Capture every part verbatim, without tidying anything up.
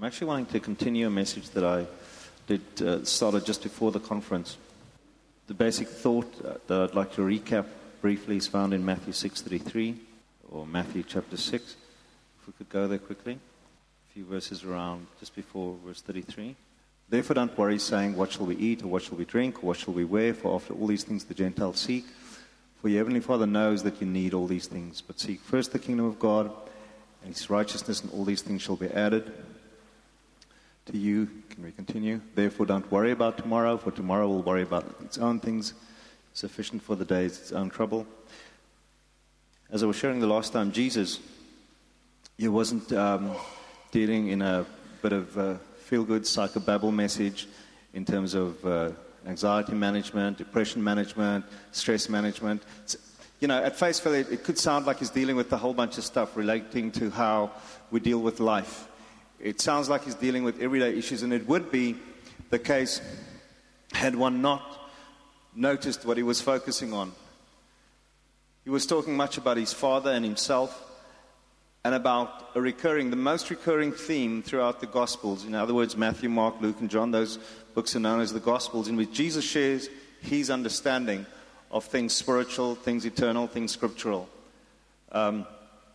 I'm actually wanting to continue a message that I did uh, started just before the conference. The basic thought uh, that I'd like to recap briefly is found in Matthew six thirty-three, or Matthew chapter six. If we could go there quickly. A few verses around just before verse thirty-three. Therefore don't worry, saying, what shall we eat, or what shall we drink, or what shall we wear? For after all these things the Gentiles seek. For your heavenly Father knows that you need all these things. But seek first the kingdom of God and his righteousness, and all these things shall be added to you. Can we continue? Therefore don't worry about tomorrow, for tomorrow will worry about its own things. Sufficient for the day is its own trouble. As I was sharing the last time, Jesus, he wasn't um, dealing in a bit of uh, feel-good psychobabble message in terms of uh, anxiety management, depression management, stress management. It's, you know, at face value, it could sound like he's dealing with a whole bunch of stuff relating to how we deal with life. It sounds like he's dealing with everyday issues, and it would be the case had one not noticed what he was focusing on. He was talking much about his Father and himself, and about a recurring, the most recurring theme throughout the Gospels. In other words, Matthew, Mark, Luke, and John, those books are known as the Gospels, in which Jesus shares his understanding of things spiritual, things eternal, things scriptural. Um,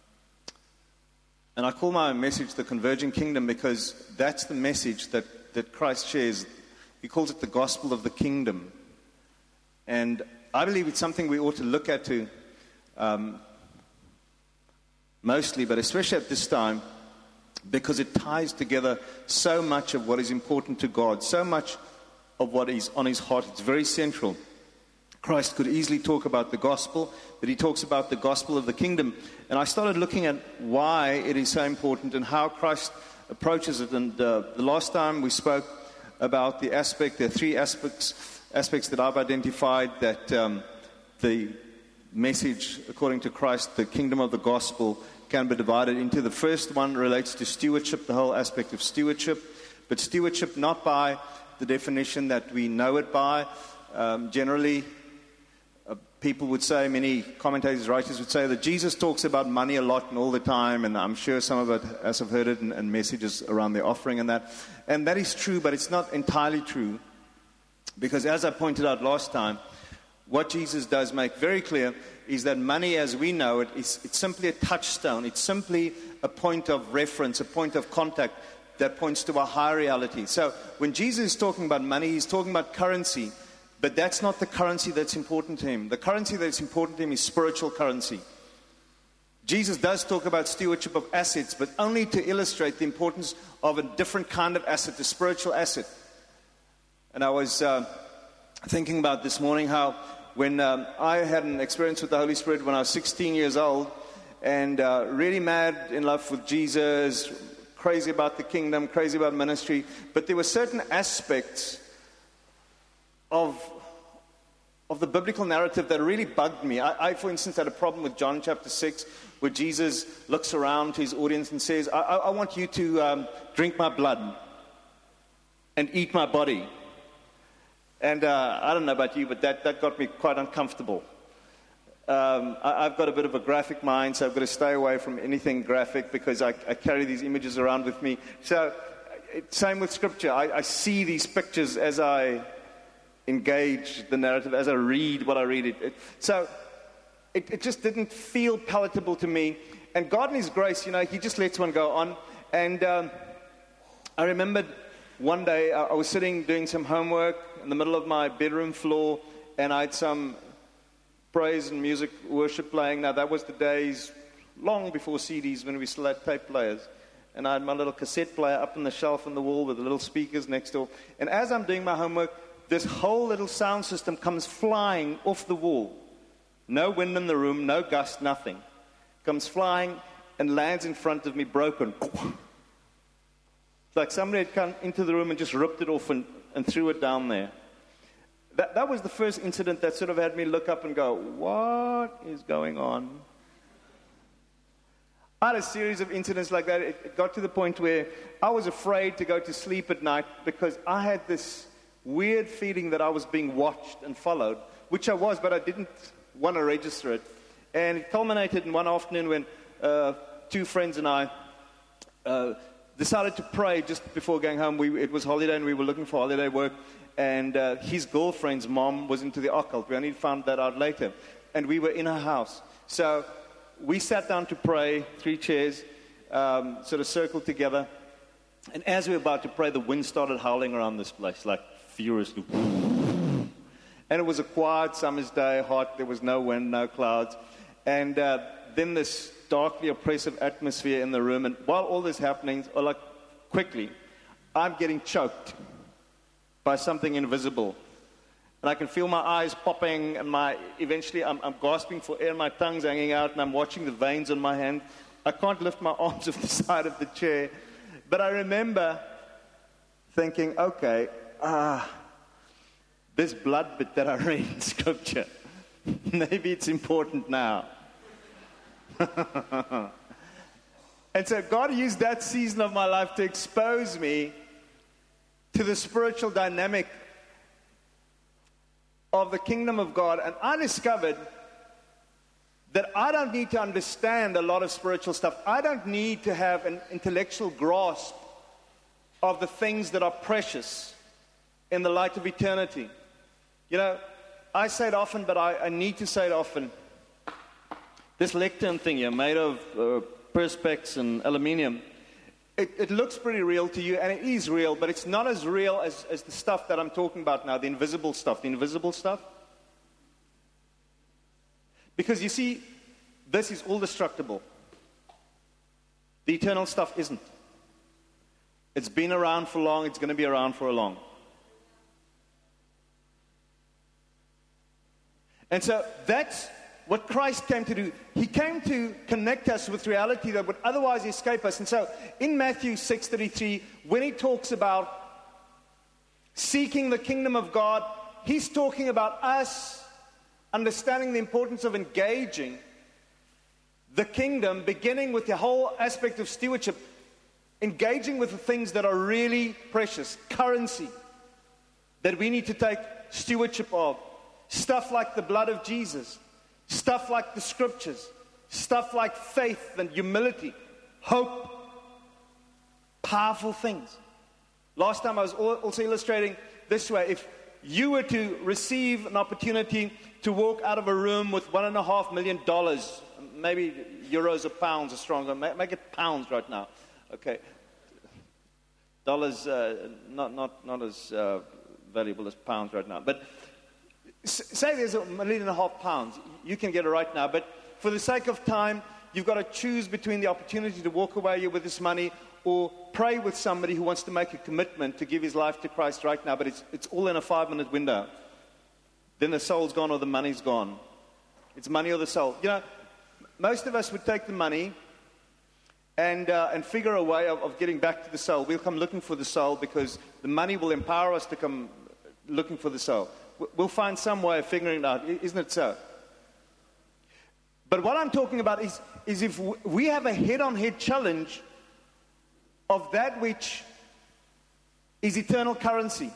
and I call my message the Converging Kingdom because that's the message that, that Christ shares. He calls it the Gospel of the Kingdom. And I believe it's something we ought to look at to um, mostly, but especially at this time, because it ties together so much of what is important to God, so much of what is on his heart. It's very central. Christ could easily talk about the gospel, but he talks about the gospel of the kingdom. And I started looking at why it is so important and how Christ approaches it. And uh, the last time we spoke about the aspect, there are three aspects, aspects that I've identified that um, the message, according to Christ, the kingdom of the gospel, can be divided into. The first one relates to stewardship, the whole aspect of stewardship. But stewardship not by the definition that we know it by. Um, generally, uh, people would say, many commentators, writers would say that Jesus talks about money a lot and all the time, and I'm sure some of it, as I've heard it, in, in messages around the offering and that. And that is true, but it's not entirely true. Because as I pointed out last time, what Jesus does make very clear is that money as we know it, is it's simply a touchstone. It's simply a point of reference, a point of contact that points to a higher reality. So when Jesus is talking about money, he's talking about currency. But that's not the currency that's important to him. The currency that's important to him is spiritual currency. Jesus does talk about stewardship of assets, but only to illustrate the importance of a different kind of asset, a spiritual asset. And I was uh, thinking about this morning how when um, I had an experience with the Holy Spirit when I was sixteen years old, and uh, really mad in love with Jesus, crazy about the kingdom, crazy about ministry, but there were certain aspects of of the biblical narrative that really bugged me. I, I, for instance, had a problem with John chapter six, where Jesus looks around to his audience and says, I, I, I want you to um, drink my blood and eat my body. And uh, I don't know about you, but that, that got me quite uncomfortable. Um, I, I've got a bit of a graphic mind, so I've got to stay away from anything graphic because I, I carry these images around with me. So, it, same with Scripture. I, I see these pictures as I engage the narrative, as I read what I read. It, it, so, it, it just didn't feel palatable to me. And God in his grace, you know, he just lets one go on. And um, I remembered one day I, I was sitting doing some homework in the middle of my bedroom floor, and I had some praise and music worship playing. Now, that was the days long before C Ds when we still had tape players. And I had my little cassette player up on the shelf on the wall with the little speakers next door. And as I'm doing my homework, this whole little sound system comes flying off the wall. No wind in the room, no gust, nothing. Comes flying and lands in front of me broken. It's like somebody had come into the room and just ripped it off and, and threw it down there. That, that was the first incident that sort of had me look up and go, what is going on? I had a series of incidents like that. It, it got to the point where I was afraid to go to sleep at night because I had this weird feeling that I was being watched and followed, which I was, but I didn't want to register it. And it culminated in one afternoon when uh, two friends and I uh, decided to pray just before going home. We, it was holiday and we were looking for holiday work. And uh, his girlfriend's mom was into the occult. We only found that out later. And we were in her house. So we sat down to pray, three chairs, um, sort of circled together. And as we were about to pray, the wind started howling around this place, like furiously. And it was a quiet summer's day, hot. There was no wind, no clouds. And uh, then this darkly oppressive atmosphere in the room. And while all this happening, or like quickly, I'm getting choked by something invisible. And I can feel my eyes popping, and my eventually I'm, I'm gasping for air, my tongue's hanging out, and I'm watching the veins on my hand. I can't lift my arms off the side of the chair. But I remember thinking, okay, ah, this blood bit that I read in Scripture, maybe it's important now. And so God used that season of my life to expose me to the spiritual dynamic of the kingdom of God. And I discovered that I don't need to understand a lot of spiritual stuff. I don't need to have an intellectual grasp of the things that are precious in the light of eternity. You know, I say it often, but I, I need to say it often. This lectern thing here, made of uh, perspex and aluminium, it, it looks pretty real to you, and it is real, but it's not as real as, as the stuff that I'm talking about now, the invisible stuff, the invisible stuff. Because you see, this is all destructible. The eternal stuff isn't. It's been around for long, it's going to be around for a long. And so that's what Christ came to do. He came to connect us with reality that would otherwise escape us. And so in Matthew six thirty-three, when he talks about seeking the kingdom of God, he's talking about us understanding the importance of engaging the kingdom, beginning with the whole aspect of stewardship, engaging with the things that are really precious, currency, that we need to take stewardship of. Stuff like the blood of Jesus. Stuff like the scriptures, stuff like faith and humility, hope, powerful things. Last time I was also illustrating this way. If you were to receive an opportunity to walk out of a room with one and a half million dollars, maybe euros or pounds are stronger, make it pounds right now, okay. Dollars, uh, not, not, not as uh, valuable as pounds right now, but say there's a million and a half pounds. You can get it right now. But for the sake of time, you've got to choose between the opportunity to walk away with this money or pray with somebody who wants to make a commitment to give his life to Christ right now. But it's, it's all in a five-minute window. Then the soul's gone or the money's gone. It's money or the soul. You know, most of us would take the money and, uh, and figure a way of, of getting back to the soul. We'll come looking for the soul because the money will empower us to come looking for the soul. We'll find some way of figuring it out, isn't it so? But what I'm talking about is, is if we have a head-on-head challenge of that which is eternal currency,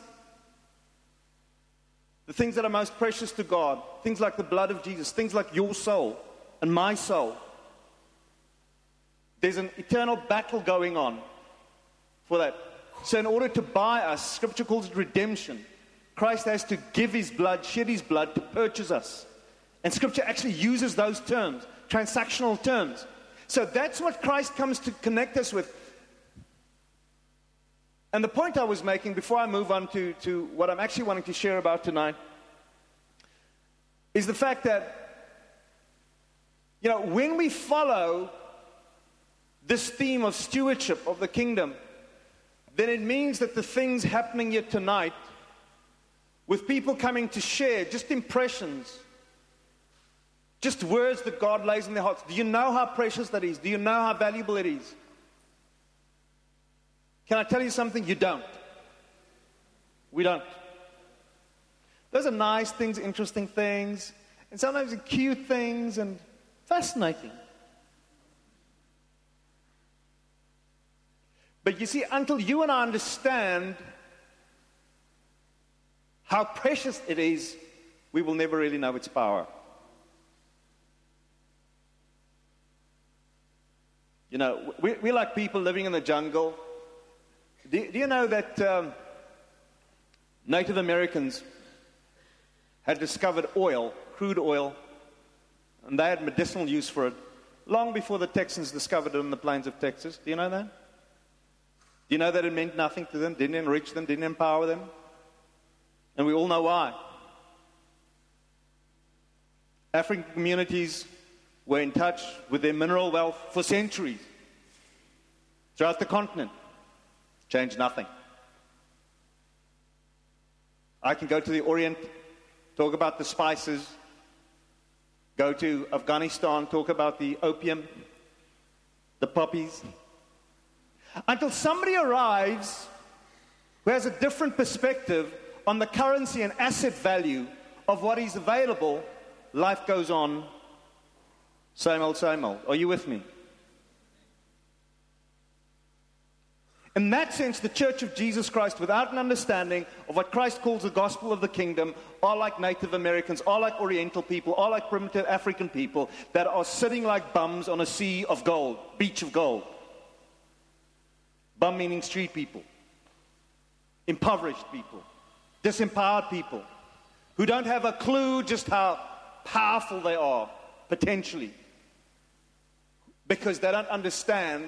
the things that are most precious to God, things like the blood of Jesus, things like your soul and my soul. There's an eternal battle going on for that. So in order to buy us, Scripture calls it redemption. Christ has to give his blood, shed his blood to purchase us. And Scripture actually uses those terms, transactional terms. So that's what Christ comes to connect us with. And the point I was making before I move on to, to what I'm actually wanting to share about tonight is the fact that, you know, when we follow this theme of stewardship of the kingdom, then it means that the things happening here tonight, with people coming to share just impressions, just words that God lays in their hearts. Do you know how precious that is? Do you know how valuable it is? Can I tell you something? You don't. We don't. Those are nice things, interesting things, and sometimes cute things and fascinating. But you see, until you and I understand how precious it is, we will never really know its power. You know, we, we're like people living in the jungle. Do, do you know that um, Native Americans had discovered oil, crude oil, and they had medicinal use for it long before the Texans discovered it on the plains of Texas? Do you know that? Do you know that it meant nothing to them, didn't enrich them, didn't empower them? And we all know why. African communities were in touch with their mineral wealth for centuries throughout the continent. Changed nothing. I can go to the Orient, talk about the spices, go to Afghanistan, talk about the opium, the poppies, until somebody arrives who has a different perspective on the currency and asset value of what is available. Life goes on, same old, same old. Are you with me? In that sense, the Church of Jesus Christ, without an understanding of what Christ calls the gospel of the kingdom, are like Native Americans, are like Oriental people, are like primitive African people that are sitting like bums on a sea of gold, beach of gold. Bum meaning street people, impoverished people, disempowered people, who don't have a clue just how powerful they are, potentially, because they don't understand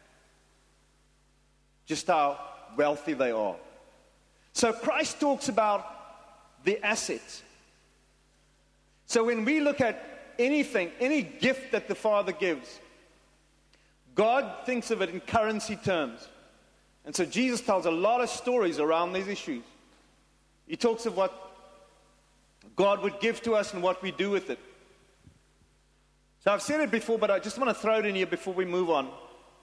just how wealthy they are. So Christ talks about the assets. So when we look at anything, any gift that the Father gives, God thinks of it in currency terms. And so Jesus tells a lot of stories around these issues. He talks of what God would give to us and what we do with it. So I've said it before, but I just want to throw it in here before we move on.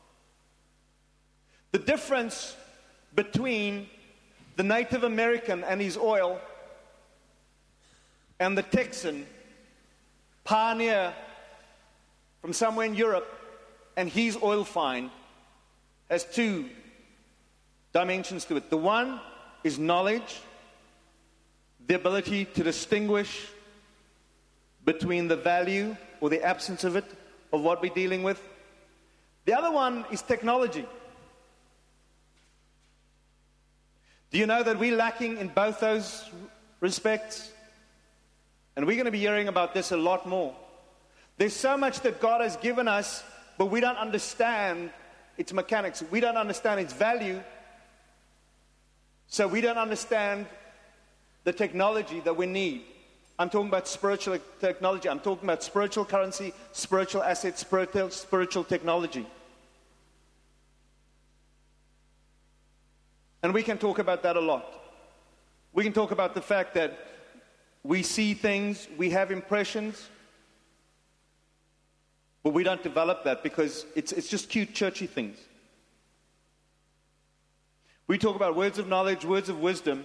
The difference between the Native American and his oil and the Texan pioneer from somewhere in Europe and his oil find has two dimensions to it. The one is knowledge, the ability to distinguish between the value or the absence of it, of what we're dealing with. The other one is technology. Do you know that we're lacking in both those respects? And we're going to be hearing about this a lot more. There's so much that God has given us, but we don't understand its mechanics. We don't understand its value. So we don't understand the technology that we need. I'm talking about spiritual technology. I'm talking about spiritual currency, spiritual assets, spiritual, spiritual technology. And we can talk about that a lot. We can talk about the fact that we see things, we have impressions, but we don't develop that because it's, it's just cute, churchy things. We talk about words of knowledge, words of wisdom,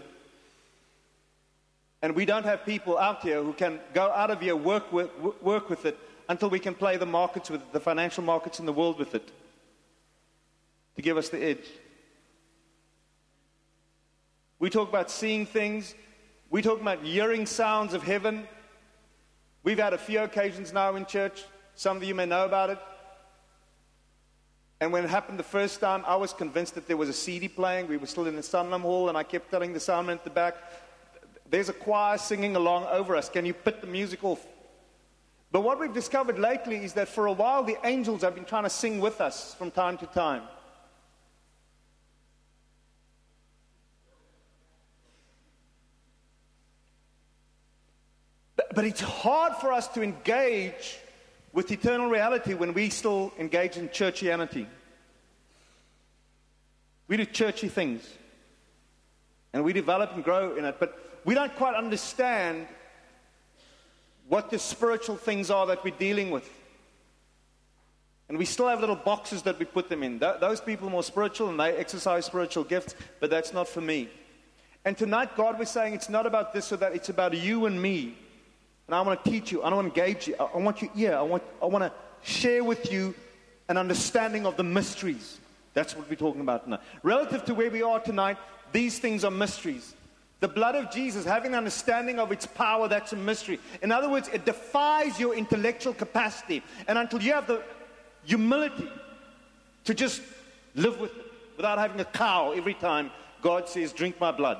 and we don't have people out here who can go out of here, work with, work with it, until we can play the markets with it, the financial markets in the world with it, to give us the edge. We talk about seeing things. We talk about hearing sounds of heaven. We've had a few occasions now in church. Some of you may know about it. And when it happened the first time, I was convinced that there was a C D playing. We were still in the Sunlam Hall, and I kept telling the soundman at the back, there's a choir singing along over us. Can you put the music off? But what we've discovered lately is that for a while, the angels have been trying to sing with us from time to time. But it's hard for us to engage with eternal reality when we still engage in churchianity. We do churchy things. And we develop and grow in it. But we don't quite understand what the spiritual things are that we're dealing with. And we still have little boxes that we put them in. Th- those people are more spiritual and they exercise spiritual gifts, but that's not for me. And tonight, God was saying it's not about this or that, it's about you and me. And I want to teach you, I want to engage you, I want you here, I want, I want to share with you an understanding of the mysteries. That's what we're talking about tonight. Relative to where we are tonight, these things are mysteries. The blood of Jesus, having an understanding of its power, that's a mystery. In other words, it defies your intellectual capacity. And until you have the humility to just live with it, without having a cow every time God says, drink my blood,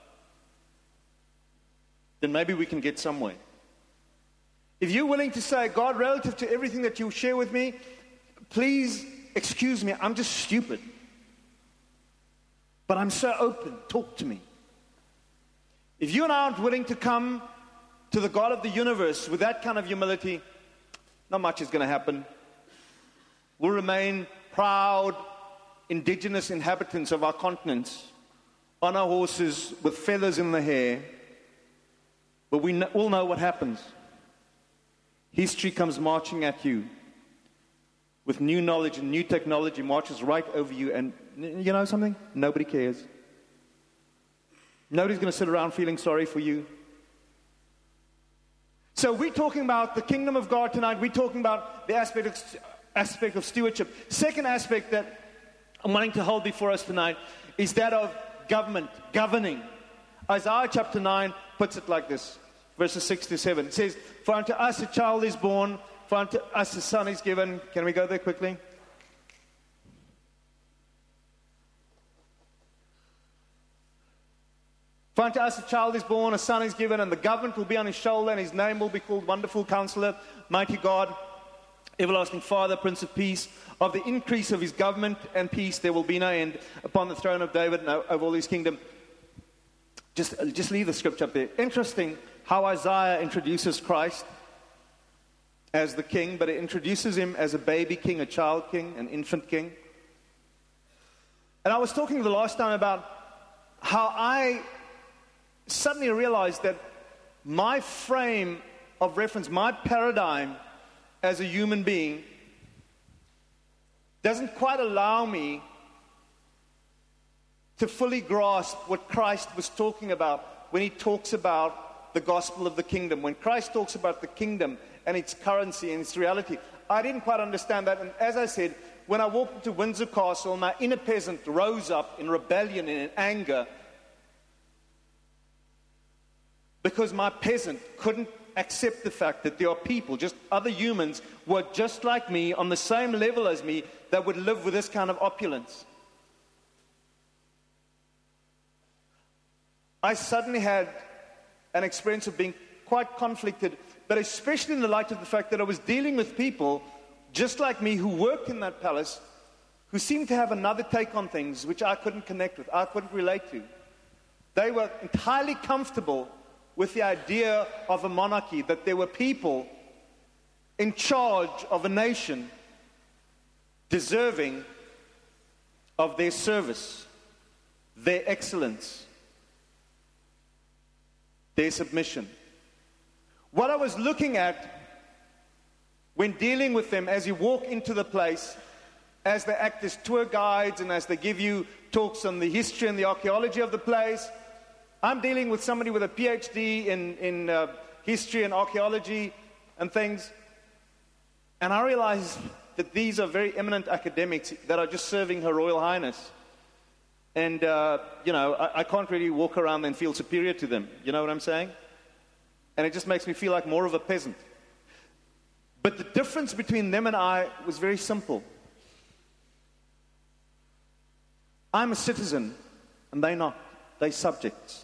then maybe we can get somewhere. If you're willing to say, God, relative to everything that you share with me, please excuse me, I'm just stupid. But I'm so open, talk to me. If you and I aren't willing to come to the God of the universe with that kind of humility, not much is going to happen. We'll remain proud, indigenous inhabitants of our continents, on our horses with feathers in the hair. But we all know what happens. History comes marching at you with new knowledge and new technology, marches right over you, and you know something? Nobody cares. Nobody's going to sit around feeling sorry for you. So we're talking about the kingdom of God tonight. We're talking about the aspect of, aspect of stewardship. Second aspect that I'm wanting to hold before us tonight is that of government, governing. Isaiah chapter nine puts it like this, verses six to seven. It says, for unto us a child is born, for unto us a son is given. Can we go there quickly? For unto us a child is born, a son is given, and the government will be on his shoulder, and his name will be called Wonderful Counselor, Mighty God, Everlasting Father, Prince of Peace. Of the increase of his government and peace there will be no end upon the throne of David and over all his kingdom. Just, just leave the scripture up there. Interesting how Isaiah introduces Christ as the king, but it introduces him as a baby king, a child king, an infant king. And I was talking the last time about how I suddenly realized that my frame of reference, my paradigm as a human being, doesn't quite allow me to fully grasp what Christ was talking about when he talks about the gospel of the kingdom. When Christ talks about the kingdom and its currency and its reality, I didn't quite understand that. And as I said, when I walked into Windsor Castle, my inner peasant rose up in rebellion and in anger because my peasant couldn't accept the fact that there are people, just other humans, who are just like me, on the same level as me, that would live with this kind of opulence. I suddenly had an experience of being quite conflicted, but especially in the light of the fact that I was dealing with people just like me who worked in that palace, who seemed to have another take on things which I couldn't connect with, I couldn't relate to. They were entirely comfortable with the idea of a monarchy, that there were people in charge of a nation deserving of their service, their excellence, their submission. What I was looking at when dealing with them as you walk into the place, as they act as tour guides and as they give you talks on the history and the archaeology of the place, I'm dealing with somebody with a P H D in, in uh, history and archaeology and things. And I realize that these are very eminent academics that are just serving Her Royal Highness. And, uh, you know, I, I can't really walk around and feel superior to them. You know what I'm saying? And it just makes me feel like more of a peasant. But the difference between them and I was very simple. I'm a citizen, and they're not. They're subjects.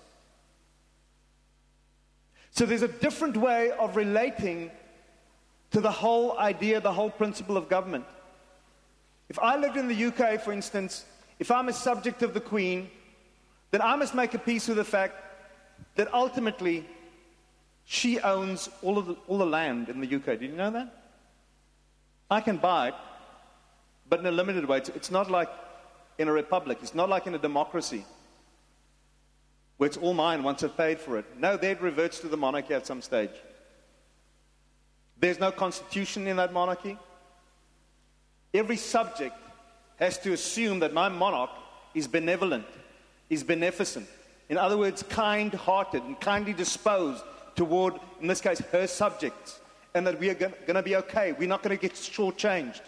So there's a different way of relating to the whole idea, the whole principle of government. If I lived in the U K, for instance, if I'm a subject of the Queen, then I must make a peace with the fact that ultimately she owns all of the, all the land in the U K. Did you know that? I can buy it, but in a limited way. It's, it's not like in a republic. It's not like in a democracy, where it's all mine once I've paid for it. No, that reverts to the monarchy at some stage. There's no constitution in that monarchy. Every subject has to assume that my monarch is benevolent, is beneficent. In other words, kind-hearted and kindly disposed toward, in this case, her subjects. And that we are going to be okay. We're not going to get shortchanged.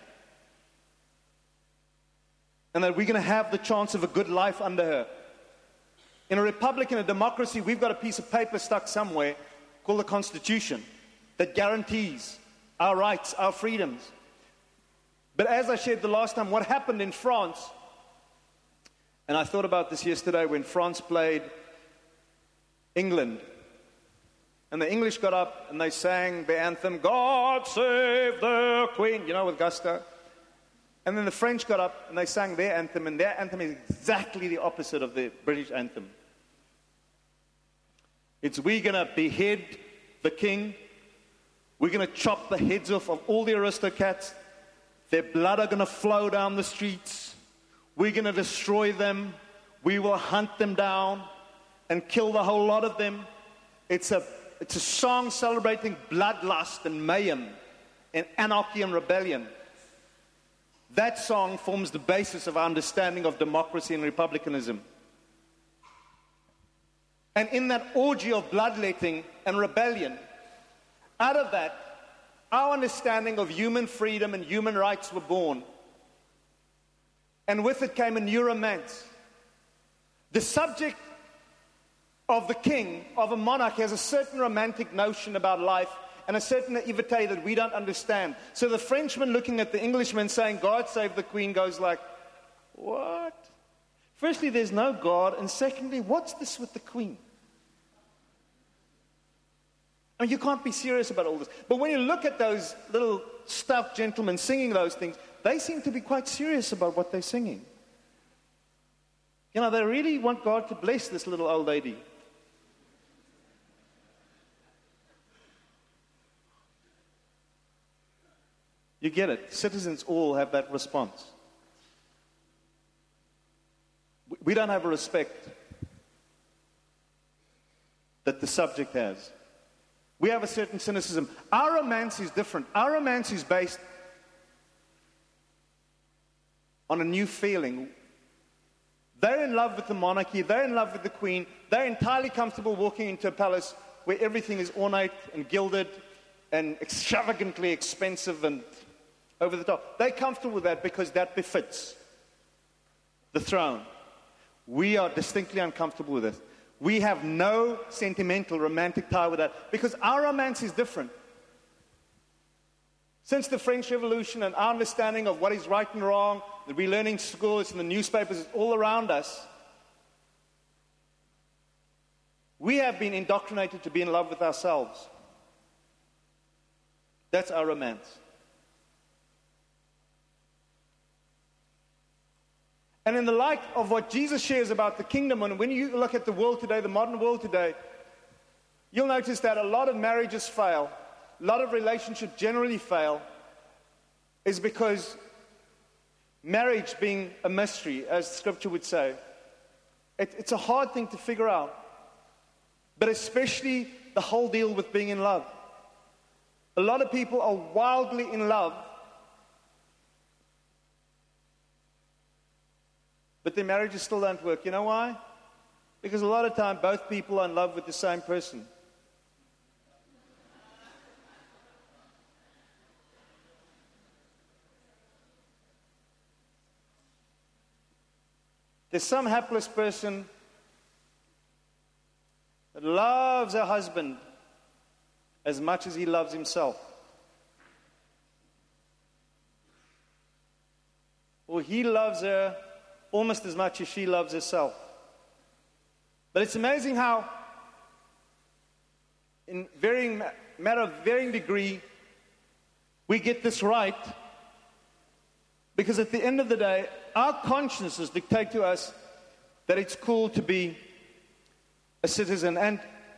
And that we're going to have the chance of a good life under her. In a republic, in a democracy, we've got a piece of paper stuck somewhere called the Constitution that guarantees our rights, our freedoms. But as I shared the last time, what happened in France And I thought about this yesterday when France played England. And the English got up and they sang the anthem, God Save the Queen, you know, with gusto. And then the French got up and they sang their anthem, and their anthem is exactly the opposite of the British anthem. It's, we're going to behead the king. We're going to chop the heads off of all the aristocrats. Their blood are going to flow down the streets. We're going to destroy them. We will hunt them down and kill the whole lot of them. It's a, it's a song celebrating bloodlust and mayhem and anarchy and rebellion. That song forms the basis of our understanding of democracy and republicanism. And in that orgy of bloodletting and rebellion, out of that, our understanding of human freedom and human rights were born. And with it came a new romance. The subject of the king, of a monarch, has a certain romantic notion about life and a certain naivete that we don't understand. So the Frenchman looking at the Englishman saying, God save the queen, goes like, what? Firstly, there's no God. And secondly, what's this with the queen? I mean, you can't be serious about all this. But when you look at those little stuffed gentlemen singing those things, they seem to be quite serious about what they're singing. You know, they really want God to bless this little old lady. You get it. Citizens all have that response. We don't have a respect that the subject has. We have a certain cynicism. Our romance is different. Our romance is based on a new feeling. They're in love with the monarchy. They're in love with the queen. They're entirely comfortable walking into a palace where everything is ornate and gilded and extravagantly expensive and over the top. They're comfortable with that because that befits the throne. We are distinctly uncomfortable with it. We have no sentimental, romantic tie with that because our romance is different. Since the French Revolution and our understanding of what is right and wrong, that we learn in schools and the newspapers, it's all around us, we have been indoctrinated to be in love with ourselves. That's our romance. And in the light of what Jesus shares about the kingdom, and when you look at the world today, the modern world today, you'll notice that a lot of marriages fail, a lot of relationships generally fail, is because marriage being a mystery, as Scripture would say, it, it's a hard thing to figure out. But especially the whole deal with being in love. A lot of people are wildly in love, but their marriages still don't work. You know why? Because a lot of time both people are in love with the same person. There's some hapless person that loves her husband as much as he loves himself. Or he loves her almost as much as she loves herself. But it's amazing how, in varying matter of varying degree, we get this right. Because at the end of the day, our consciences dictate to us that it's cool to be a citizen. And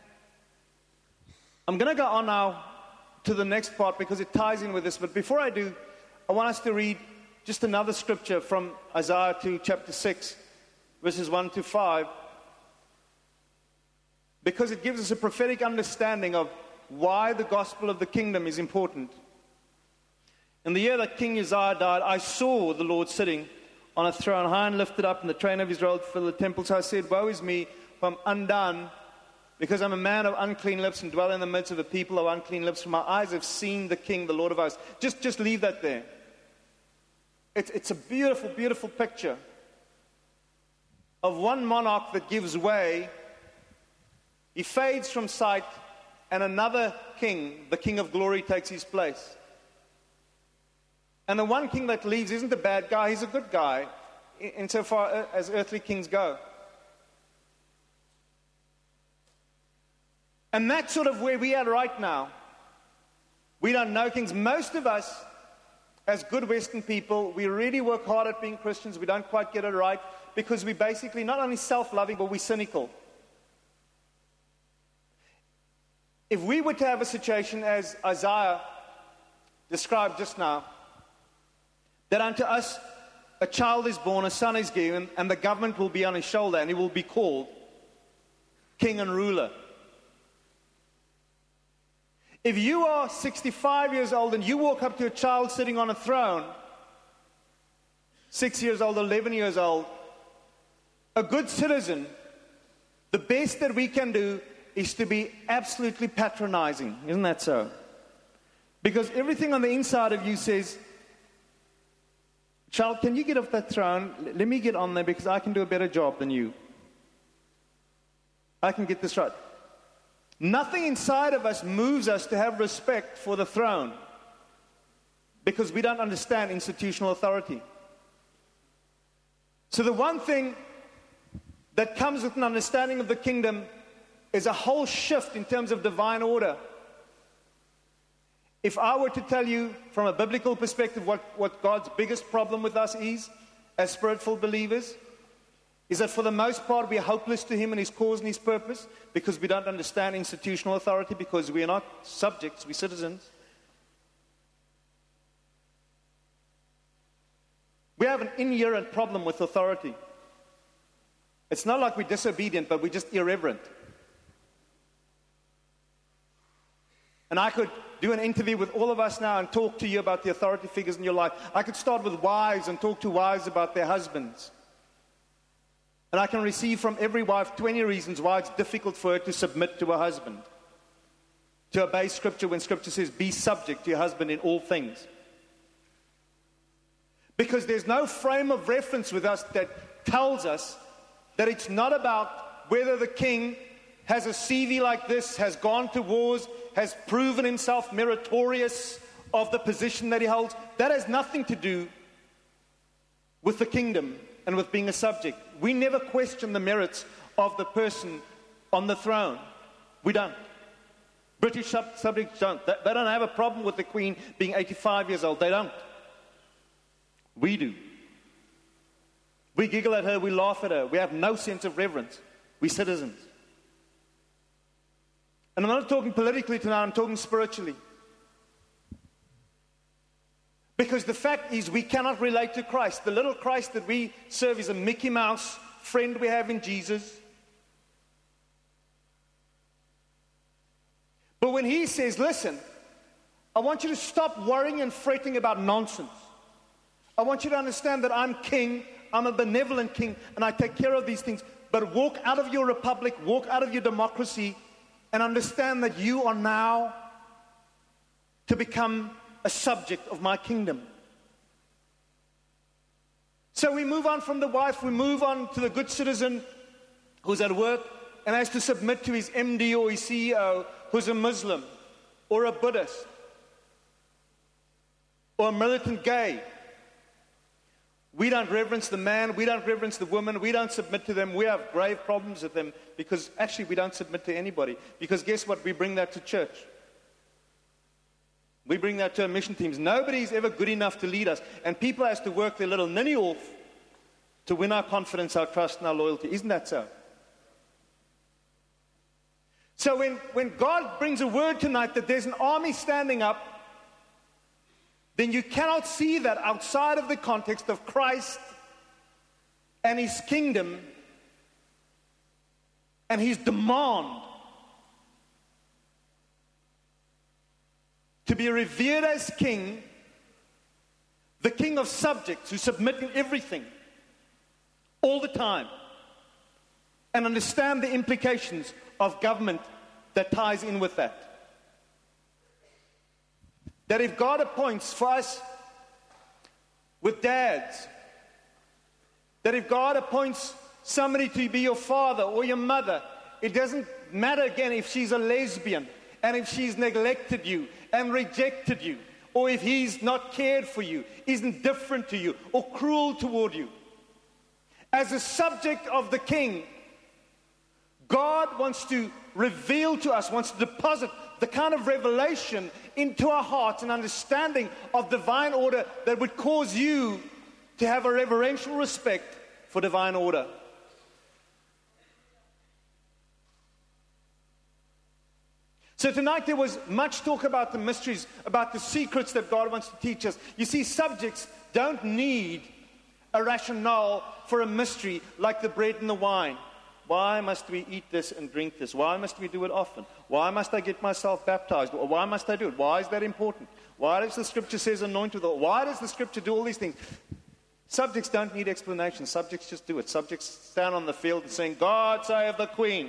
I'm going to go on now to the next part because it ties in with this. But before I do, I want us to read just another scripture from Isaiah two, chapter six, verses one to five, because it gives us a prophetic understanding of why the gospel of the kingdom is important. In the year that King Uzziah died, I saw the Lord sitting on a throne, high and lifted up, and the train of his robe filled the temple. So I said, woe is me, for I'm undone, because I'm a man of unclean lips and dwell in the midst of a people of unclean lips. For my eyes have seen the King, the Lord of hosts. Just, just leave that there. It's, it's a beautiful, beautiful picture of one monarch that gives way. He fades from sight, and another king, the King of glory, takes his place. And the one king that leaves isn't a bad guy, he's a good guy. insofar as earthly kings go. And that's sort of where we are right now. We don't know kings. Most of us, as good Western people, we really work hard at being Christians. We don't quite get it right because we're basically not only self-loving, but we're cynical. If we were to have a situation as Isaiah described just now, that unto us a child is born, a son is given, and the government will be on his shoulder, and he will be called king and ruler. If you are sixty-five years old and you walk up to a child sitting on a throne, six years old, eleven years old, a good citizen, the best that we can do is to be absolutely patronizing. Isn't that so? Because everything on the inside of you says, child, can you get off that throne? Let me get on there because I can do a better job than you. I can get this right. Nothing inside of us moves us to have respect for the throne because we don't understand institutional authority. So the one thing that comes with an understanding of the kingdom is a whole shift in terms of divine order. If I were to tell you from a biblical perspective what, what God's biggest problem with us is, as spiritual believers, is that for the most part we are hopeless to Him and His cause and His purpose because we don't understand institutional authority, because we are not subjects, we're citizens. We have an inherent problem with authority. It's not like we're disobedient, but we're just irreverent. And I could do an interview with all of us now and talk to you about the authority figures in your life. I could start with wives and talk to wives about their husbands. And I can receive from every wife twenty reasons why it's difficult for her to submit to her husband. To obey Scripture when Scripture says, be subject to your husband in all things. Because there's no frame of reference with us that tells us that it's not about whether the king has a C V like this, has gone to wars, has proven himself meritorious of the position that he holds. That has nothing to do with the kingdom and with being a subject. We never question the merits of the person on the throne. We don't. British sub- subjects don't. They, they don't have a problem with the Queen being eighty-five years old. They don't. We do. We giggle at her, we laugh at her. We have no sense of reverence. We're citizens. And I'm not talking politically tonight, I'm talking spiritually. Because the fact is, we cannot relate to Christ. The little Christ that we serve is a Mickey Mouse friend we have in Jesus. But when He says, listen, I want you to stop worrying and fretting about nonsense. I want you to understand that I'm king, I'm a benevolent king, and I take care of these things. But walk out of your republic, walk out of your democracy, and understand that you are now to become a subject of my kingdom. So we move on from the wife, we move on to the good citizen who's at work and has to submit to his M D or his C E O who's a Muslim or a Buddhist or a militant gay. We don't reverence the man, we don't reverence the woman, we don't submit to them. We have grave problems with them because actually we don't submit to anybody. Because guess what? We bring that to church. We bring that to our mission teams. Nobody's ever good enough to lead us. And people have to work their little ninny off to win our confidence, our trust, and our loyalty. Isn't that so? So when, when God brings a word tonight that there's an army standing up, then you cannot see that outside of the context of Christ and His kingdom and His demand to be revered as king, the king of subjects who submit in everything, all the time, and understand the implications of government that ties in with that. That if God appoints for us with dads, that if God appoints somebody to be your father or your mother, it doesn't matter again if she's a lesbian and if she's neglected you and rejected you, or if he's not cared for you, isn't different to you, or cruel toward you. As a subject of the King, God wants to reveal to us, wants to deposit the kind of revelation into our hearts and understanding of divine order that would cause you to have a reverential respect for divine order. So tonight there was much talk about the mysteries, about the secrets that God wants to teach us. You see, subjects don't need a rationale for a mystery like the bread and the wine. Why must we eat this and drink this? Why must we do it often? Why must I get myself baptized? Why must I do it? Why is that important? Why does the scripture say anoint with oil? Why does the scripture do all these things? Subjects don't need explanation. Subjects just do it. Subjects stand on the field and saying, God save the Queen.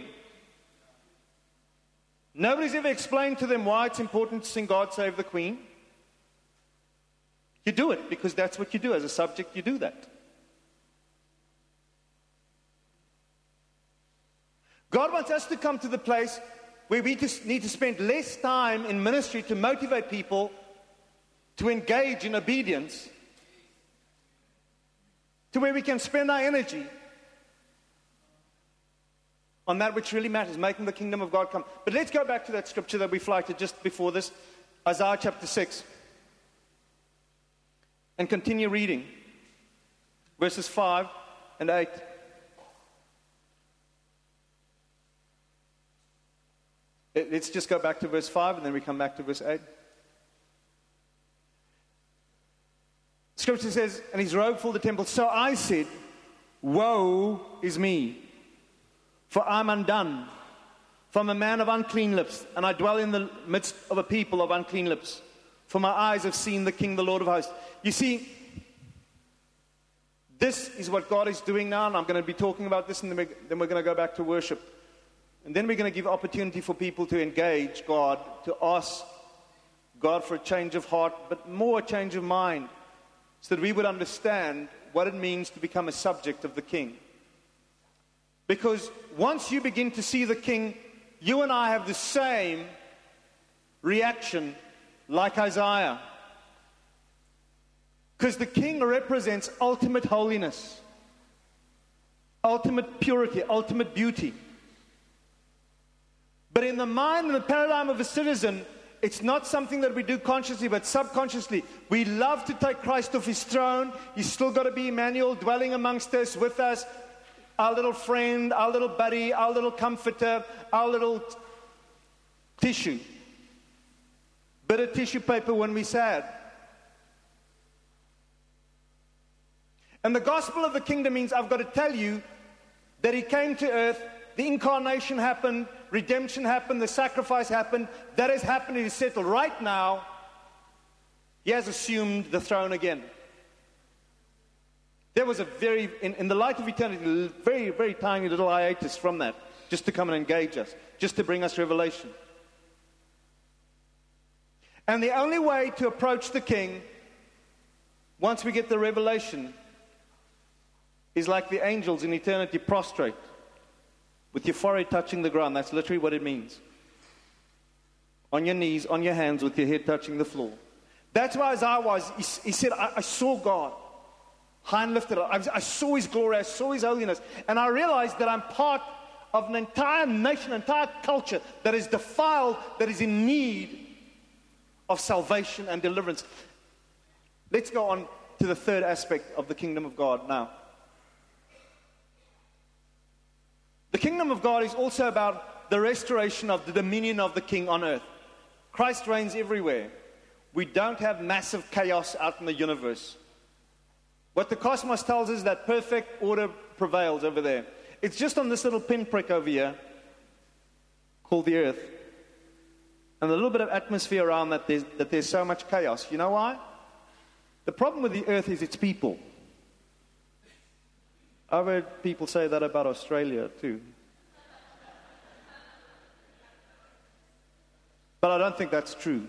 Nobody's ever explained to them why it's important to sing God Save the Queen. You do it because that's what you do. As a subject, you do that. God wants us to come to the place where we just need to spend less time in ministry to motivate people to engage in obedience, to where we can spend our energy on that which really matters, making the kingdom of God come. But let's go back to that scripture that we flighted just before this, Isaiah chapter six. And continue reading. Verses five and eight. Let's just go back to verse five and then we come back to verse eight. Scripture says, and his robe filled the temple. So I said, woe is me, for I'm undone, for I'm a man of unclean lips, and I dwell in the midst of a people of unclean lips. For my eyes have seen the King, the Lord of hosts. You see, this is what God is doing now, and I'm going to be talking about this, and then we're, then we're going to go back to worship. And then we're going to give opportunity for people to engage God, to ask God for a change of heart, but more a change of mind, so that we would understand what it means to become a subject of the King. Because once you begin to see the King, you and I have the same reaction like Isaiah. Because the King represents ultimate holiness, ultimate purity, ultimate beauty. But in the mind and the paradigm of a citizen, it's not something that we do consciously, but subconsciously. We love to take Christ off his throne. He's still got to be Emmanuel, dwelling amongst us, with us, our little friend, our little buddy, our little comforter, our little t- tissue. Bit of tissue paper when we're sad. And the gospel of the kingdom means I've got to tell you that he came to earth, the incarnation happened, redemption happened, the sacrifice happened. That has happened, it is settled. Right now, he has assumed the throne again. There was a very, in, in the light of eternity, very, very tiny little hiatus from that, just to come and engage us, just to bring us revelation. And the only way to approach the King, once we get the revelation, is like the angels in eternity, prostrate, with your forehead touching the ground. That's literally what it means. On your knees, on your hands, with your head touching the floor. That's why Isaiah was, he, he said, I, I saw God, high and lifted up. I, I saw his glory, I saw his holiness. And I realized that I'm part of an entire nation, an entire culture that is defiled, that is in need of salvation and deliverance. Let's go on to the third aspect of the kingdom of God now. The kingdom of God is also about the restoration of the dominion of the King on earth. Christ reigns everywhere. We don't have massive chaos out in the universe. What the cosmos tells us is that perfect order prevails over there. It's just on this little pinprick over here called the earth. And a little bit of atmosphere around that there's, that there's so much chaos. You know why? The problem with the earth is its people. I've heard people say that about Australia too. But I don't think that's true.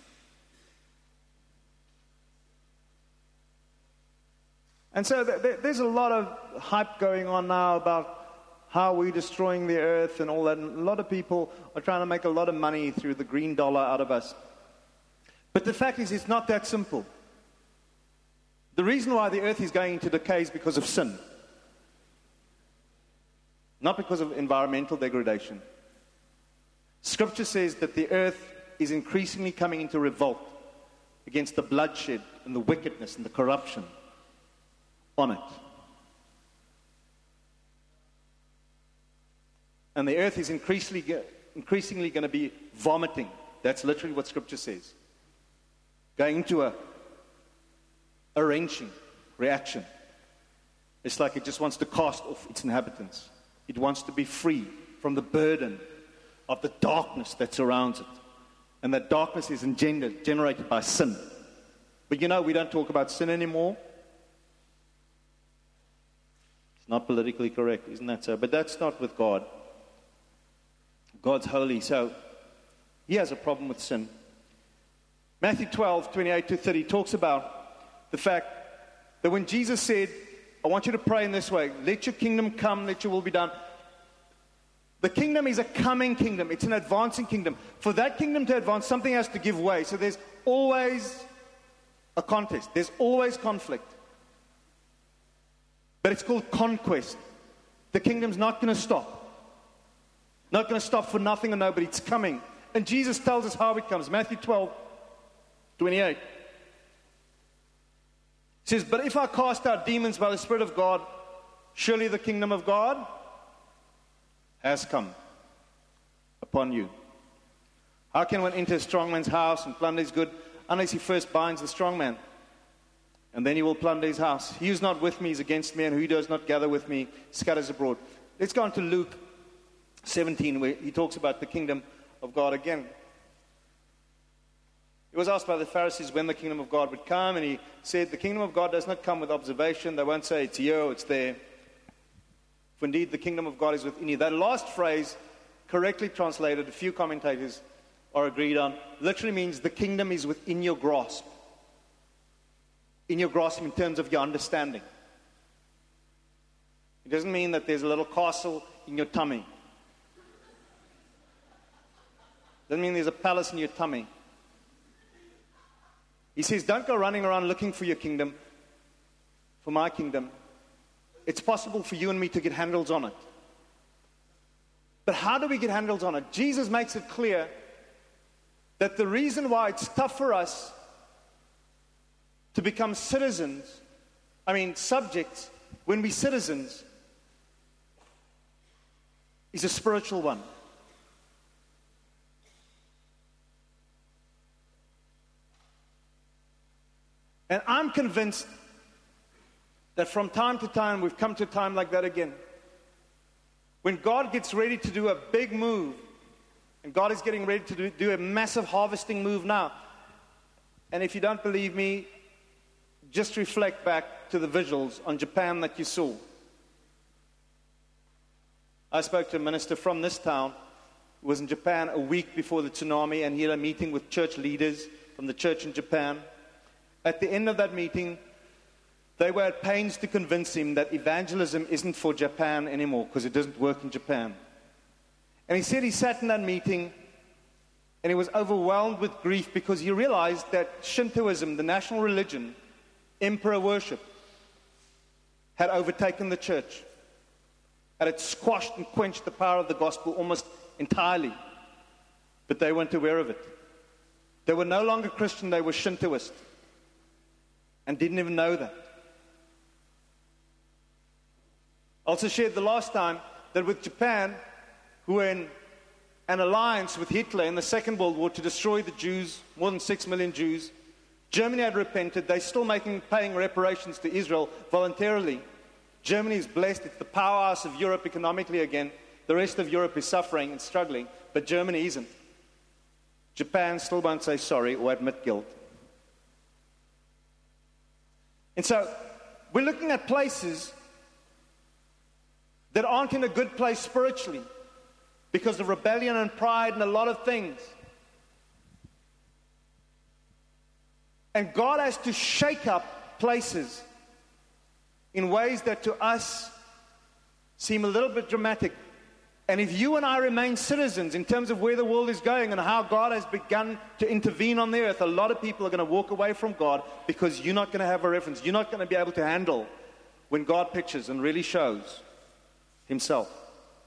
And so th- there's a lot of hype going on now about how we're destroying the earth and all that. And a lot of people are trying to make a lot of money through the green dollar out of us. But the fact is, it's not that simple. The reason why the earth is going into decay is because of sin. not because of environmental degradation. Scripture says that the earth is increasingly coming into revolt against the bloodshed and the wickedness and the corruption on it. And the earth is increasingly, increasingly going to be vomiting. That's literally what Scripture says. Going into a, a wrenching reaction. It's like it just wants to cast off its inhabitants. It wants to be free from the burden of the darkness that surrounds it. And that darkness is engendered, generated by sin. But you know, we don't talk about sin anymore. It's not politically correct, isn't that so? But that's not with God. God's holy, so He has a problem with sin. Matthew twelve, twenty-eight to thirty talks about the fact that when Jesus said, I want you to pray in this way, let your kingdom come, let your will be done. The kingdom is a coming kingdom. It's an advancing kingdom. For that kingdom to advance, something has to give way. So there's always a contest. There's always conflict. But it's called conquest. The kingdom's not going to stop. Not going to stop for nothing or nobody. It's coming. And Jesus tells us how it comes. Matthew twelve, twenty-eight. It says, but if I cast out demons by the Spirit of God, surely the kingdom of God has come upon you. How can one enter a strong man's house and plunder his good unless he first binds the strong man? And then he will plunder his house. He who is not with me is against me, and who does not gather with me scatters abroad. Let's go on to Luke seventeen, where he talks about the kingdom of God again. He was asked by the Pharisees when the kingdom of God would come, and he said, the kingdom of God does not come with observation. They won't say it's here or it's there. For indeed, the kingdom of God is within you. That last phrase, correctly translated, a few commentators are agreed on, literally means the kingdom is within your grasp. In your grasp in terms of your understanding. It doesn't mean that there's a little castle in your tummy. Doesn't mean there's a palace in your tummy. He says, don't go running around looking for your kingdom, for my kingdom. It's possible for you and me to get handles on it. But how do we get handles on it? Jesus makes it clear that the reason why it's tough for us to become citizens, I mean subjects, when we're citizens, is a spiritual one. And I'm convinced that from time to time, we've come to a time like that again. When God gets ready to do a big move, and God is getting ready to do, do a massive harvesting move now. And if you don't believe me, just reflect back to the visuals on Japan that you saw. I spoke to a minister from this town who was in Japan a week before the tsunami, and he had a meeting with church leaders from the church in Japan. At the end of that meeting, they were at pains to convince him that evangelism isn't for Japan anymore because it doesn't work in Japan. And he said he sat in that meeting and he was overwhelmed with grief because he realized that Shintoism, the national religion, emperor worship, had overtaken the church. And it squashed and quenched the power of the gospel almost entirely. But they weren't aware of it. They were no longer Christian, they were Shintoist. And didn't even know that. I also shared the last time that with Japan, who were in an alliance with Hitler in the Second World War to destroy the Jews, more than six million Jews, Germany had repented. They're still making, paying reparations to Israel voluntarily. Germany is blessed. It's the powerhouse of Europe economically again. The rest of Europe is suffering and struggling, but Germany isn't. Japan still won't say sorry or admit guilt. And so, we're looking at places that aren't in a good place spiritually because of rebellion and pride and a lot of things. And God has to shake up places in ways that to us seem a little bit dramatic. And if you and I remain citizens in terms of where the world is going and how God has begun to intervene on the earth, a lot of people are going to walk away from God because you're not going to have a reference. You're not going to be able to handle when God pictures and really shows Himself.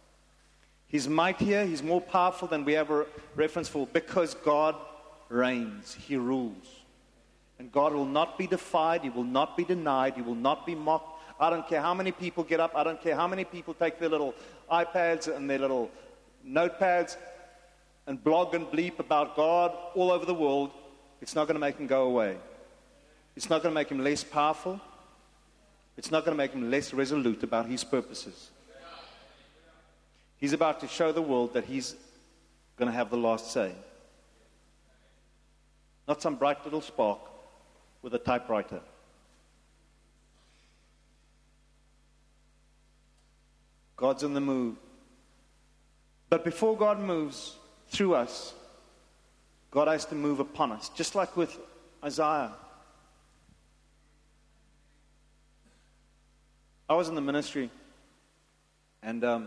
He's mightier, he's more powerful than we ever reference for, because God reigns, he rules. And God will not be defied, he will not be denied, he will not be mocked. I don't care how many people get up, I don't care how many people take their little iPads and their little notepads and blog and bleep about God all over the world. It's not going to make him go away. It's not going to make him less powerful. It's not going to make him less resolute about his purposes. He's about to show the world that he's going to have the last say. Not some bright little spark with a typewriter. God's on the move. But before God moves through us, God has to move upon us, just like with Isaiah. I was in the ministry, and um,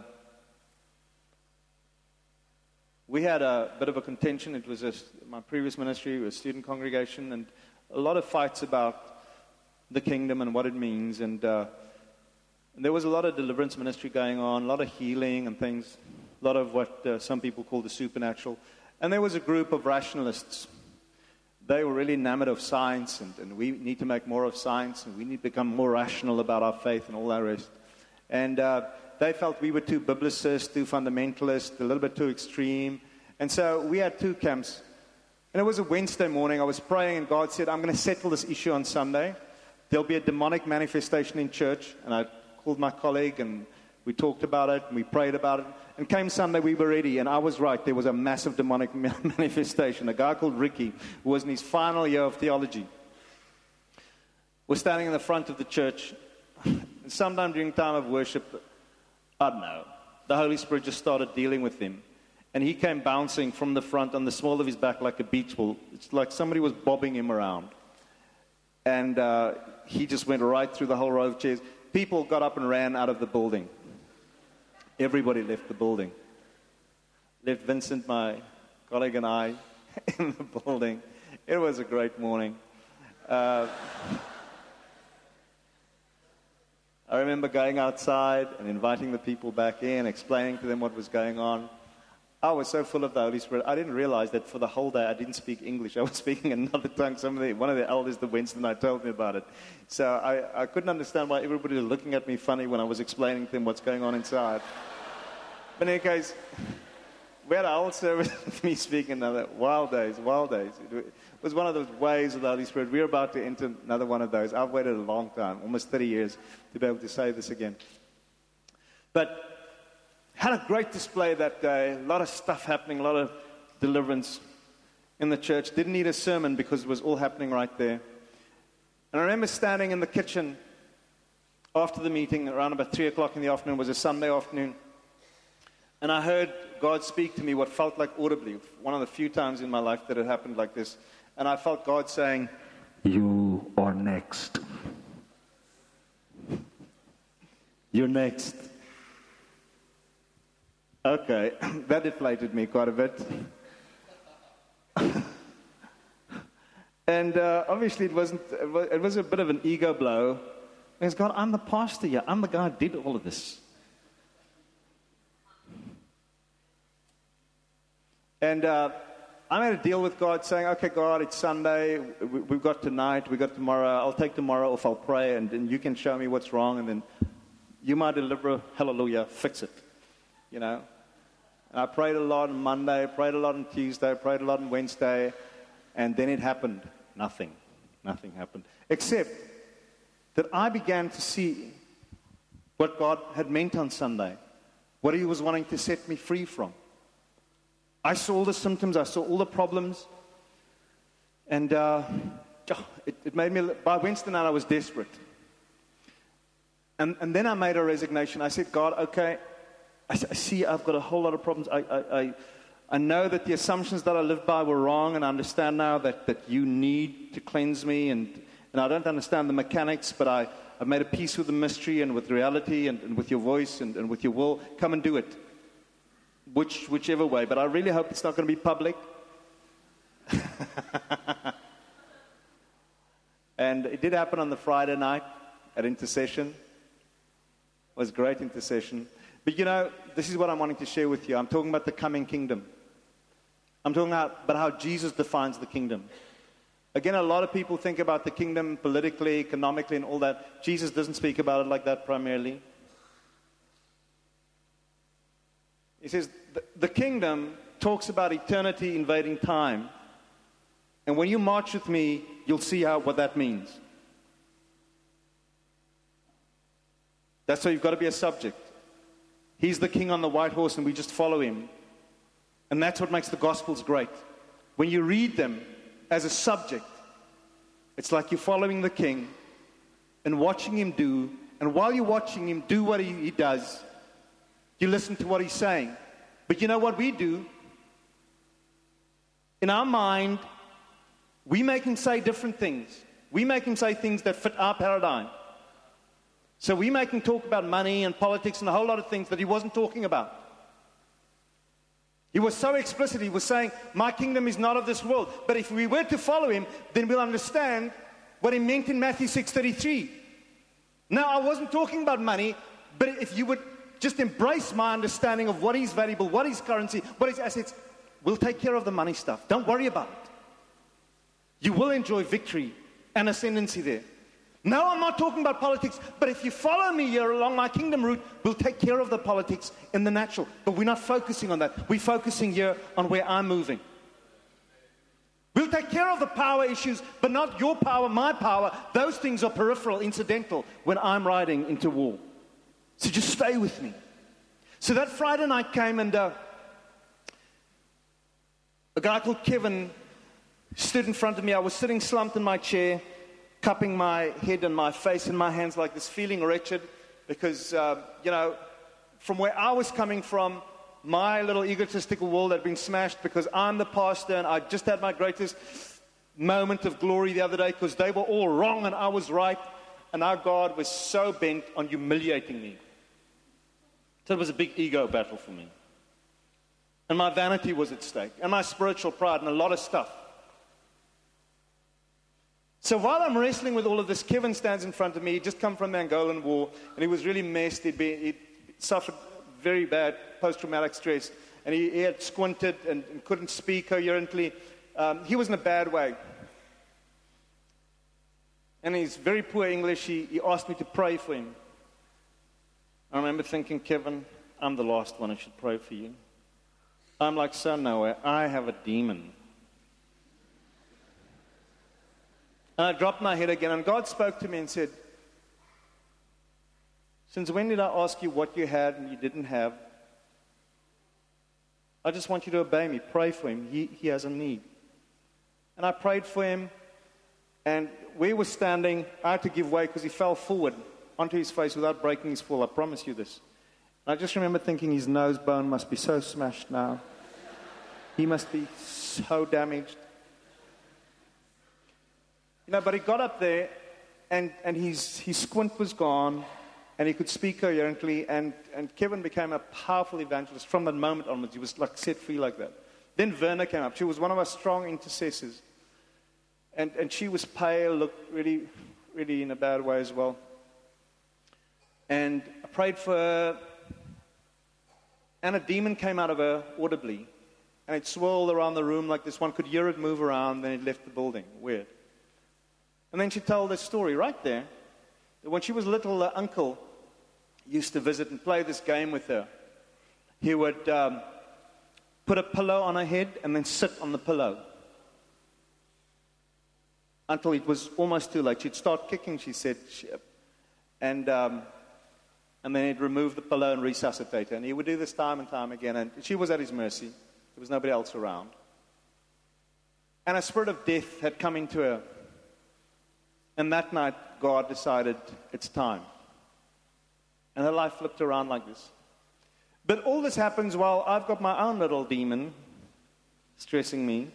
we had a bit of a contention. It was a, my previous ministry, a student congregation, and a lot of fights about the kingdom and what it means. And, uh, and there was a lot of deliverance ministry going on, a lot of healing and things, a lot of what uh, some people call the supernatural. And there was a group of rationalists. They were really enamored of science, and, and we need to make more of science, and we need to become more rational about our faith and all that rest. And uh, they felt we were too biblicist, too fundamentalist, a little bit too extreme. And so we had two camps. And it was a Wednesday morning. I was praying, and God said, I'm going to settle this issue on Sunday. There'll be a demonic manifestation in church. And I called my colleague, and we talked about it, and we prayed about it. And came Sunday, we were ready, and I was right. There was a massive demonic manifestation. A guy called Ricky, who was in his final year of theology, was standing in the front of the church. And sometime during time of worship, I don't know, the Holy Spirit just started dealing with him. And he came bouncing from the front on the small of his back like a beach ball. It's like somebody was bobbing him around. And uh, he just went right through the whole row of chairs. People got up and ran out of the building. Everybody left the building. Left Vincent, my colleague, and I in the building. It was a great morning. Uh, I remember going outside and inviting the people back in, explaining to them what was going on. I was so full of the Holy Spirit, I didn't realize that for the whole day I didn't speak English. I was speaking another tongue. Some of the, one of the elders, the Winston, I told me about it. So I, I couldn't understand why everybody was looking at me funny when I was explaining to them what's going on inside. But in any case, we had a whole service with me speaking another wild days, wild days. It was one of those waves of the Holy Spirit. We were about to enter another one of those. I've waited a long time, almost thirty years, to be able to say this again. But had a great display that day. A lot of stuff happening, a lot of deliverance in the church. Didn't need a sermon because it was all happening right there. And I remember standing in the kitchen after the meeting, around about three o'clock in the afternoon. It was a Sunday afternoon. And I heard God speak to me what felt like audibly, one of the few times in my life that it happened like this. And I felt God saying, "You are next. You're next." Okay, that deflated me quite a bit. And uh, obviously it wasn't, it was a bit of an ego blow. Because God, I'm the pastor here. I'm the guy who did all of this. And uh, I made a deal with God saying, okay, God, it's Sunday. We, we've got tonight. We've got tomorrow. I'll take tomorrow off. I'll pray. And then you can show me what's wrong. And then you might deliver, hallelujah, fix it. You know. And I prayed a lot on Monday. Prayed a lot on Tuesday. Prayed a lot on Wednesday. And then it happened. Nothing. Nothing happened. Except that I began to see what God had meant on Sunday. What he was wanting to set me free from. I saw all the symptoms, I saw all the problems, and uh, it, it made me, by Wednesday night I was desperate. And, and then I made a resignation. I said, God, okay, I, I see I've got a whole lot of problems. I, I, I, I know that the assumptions that I lived by were wrong, and I understand now that, that you need to cleanse me, and, and I don't understand the mechanics, but I, I've made a peace with the mystery and with reality and, and with your voice and, and with your will. Come and do it. Which, whichever way, but I really hope it's not going to be public. And it did happen on the Friday night at intercession. It was great intercession. But you know, this is what I'm wanting to share with you. I'm talking about the coming kingdom. I'm talking about, about how Jesus defines the kingdom. Again, a lot of people think about the kingdom politically, economically, and all that. Jesus doesn't speak about it like that primarily. He says, the, the kingdom talks about eternity invading time. And when you march with me, you'll see how what that means. That's why you've got to be a subject. He's the king on the white horse, and we just follow him. And that's what makes the Gospels great. When you read them as a subject, it's like you're following the king and watching him do. And while you're watching him do what he, he does, you listen to what he's saying. But you know what we do? In our mind, we make him say different things. We make him say things that fit our paradigm. So we make him talk about money and politics and a whole lot of things that he wasn't talking about. He was so explicit. He was saying, my kingdom is not of this world. But if we were to follow him, then we'll understand what he meant in Matthew six thirty-three. Now, I wasn't talking about money, but if you would just embrace my understanding of what is valuable, what is currency, what is assets, we'll take care of the money stuff. Don't worry about it. You will enjoy victory and ascendancy there. No, I'm not talking about politics, but if you follow me here along my kingdom route, we'll take care of the politics in the natural. But we're not focusing on that. We're focusing here on where I'm moving. We'll take care of the power issues, but not your power, my power. Those things are peripheral, incidental when I'm riding into war. So just stay with me. So that Friday night came, and uh, a guy called Kevin stood in front of me. I was sitting slumped in my chair, cupping my head and my face in my hands like this, feeling wretched because, uh, you know, from where I was coming from, my little egotistical world had been smashed because I'm the pastor, and I just had my greatest moment of glory the other day because they were all wrong and I was right, and our God was so bent on humiliating me. So it was a big ego battle for me. And my vanity was at stake, and my spiritual pride, and a lot of stuff. So while I'm wrestling with all of this, Kevin stands in front of me. He'd just come from the Angolan war, and he was really messed. He'd, been, he'd suffered very bad post-traumatic stress, and he, he had squinted and, and couldn't speak coherently. Um, he was in a bad way. And he's very poor English. He, he asked me to pray for him. I remember thinking, Kevin, I'm the last one who should pray for you. I'm like, son, no, I have a demon. And I dropped my head again, and God spoke to me and said, since when did I ask you what you had and you didn't have? I just want you to obey me. Pray for him. He, he has a need. And I prayed for him, and where he was standing, I had to give way because he fell forward onto his face without breaking his fall. I promise you this. And I just remember thinking his nose bone must be so smashed now. He must be so damaged. You know, but he got up there, and, and his, his squint was gone, and he could speak coherently, and, and Kevin became a powerful evangelist from that moment onwards. He was like set free like that. Then Verna came up. She was one of our strong intercessors. And, and she was pale, looked really, really in a bad way as well. And I prayed for her, and a demon came out of her audibly, and it swirled around the room like this. One could hear it move around, then it left the building. Weird. And then she told this story right there, that when she was little, her uncle used to visit and play this game with her. He would um, put a pillow on her head and then sit on the pillow until it was almost too late. She'd start kicking, she said, she, and um, and then he'd remove the pillow and resuscitate her. And he would do this time and time again, and she was at his mercy. There was nobody else around. And a spirit of death had come into her. And that night, God decided it's time. And her life flipped around like this. But all this happens while I've got my own little demon stressing me.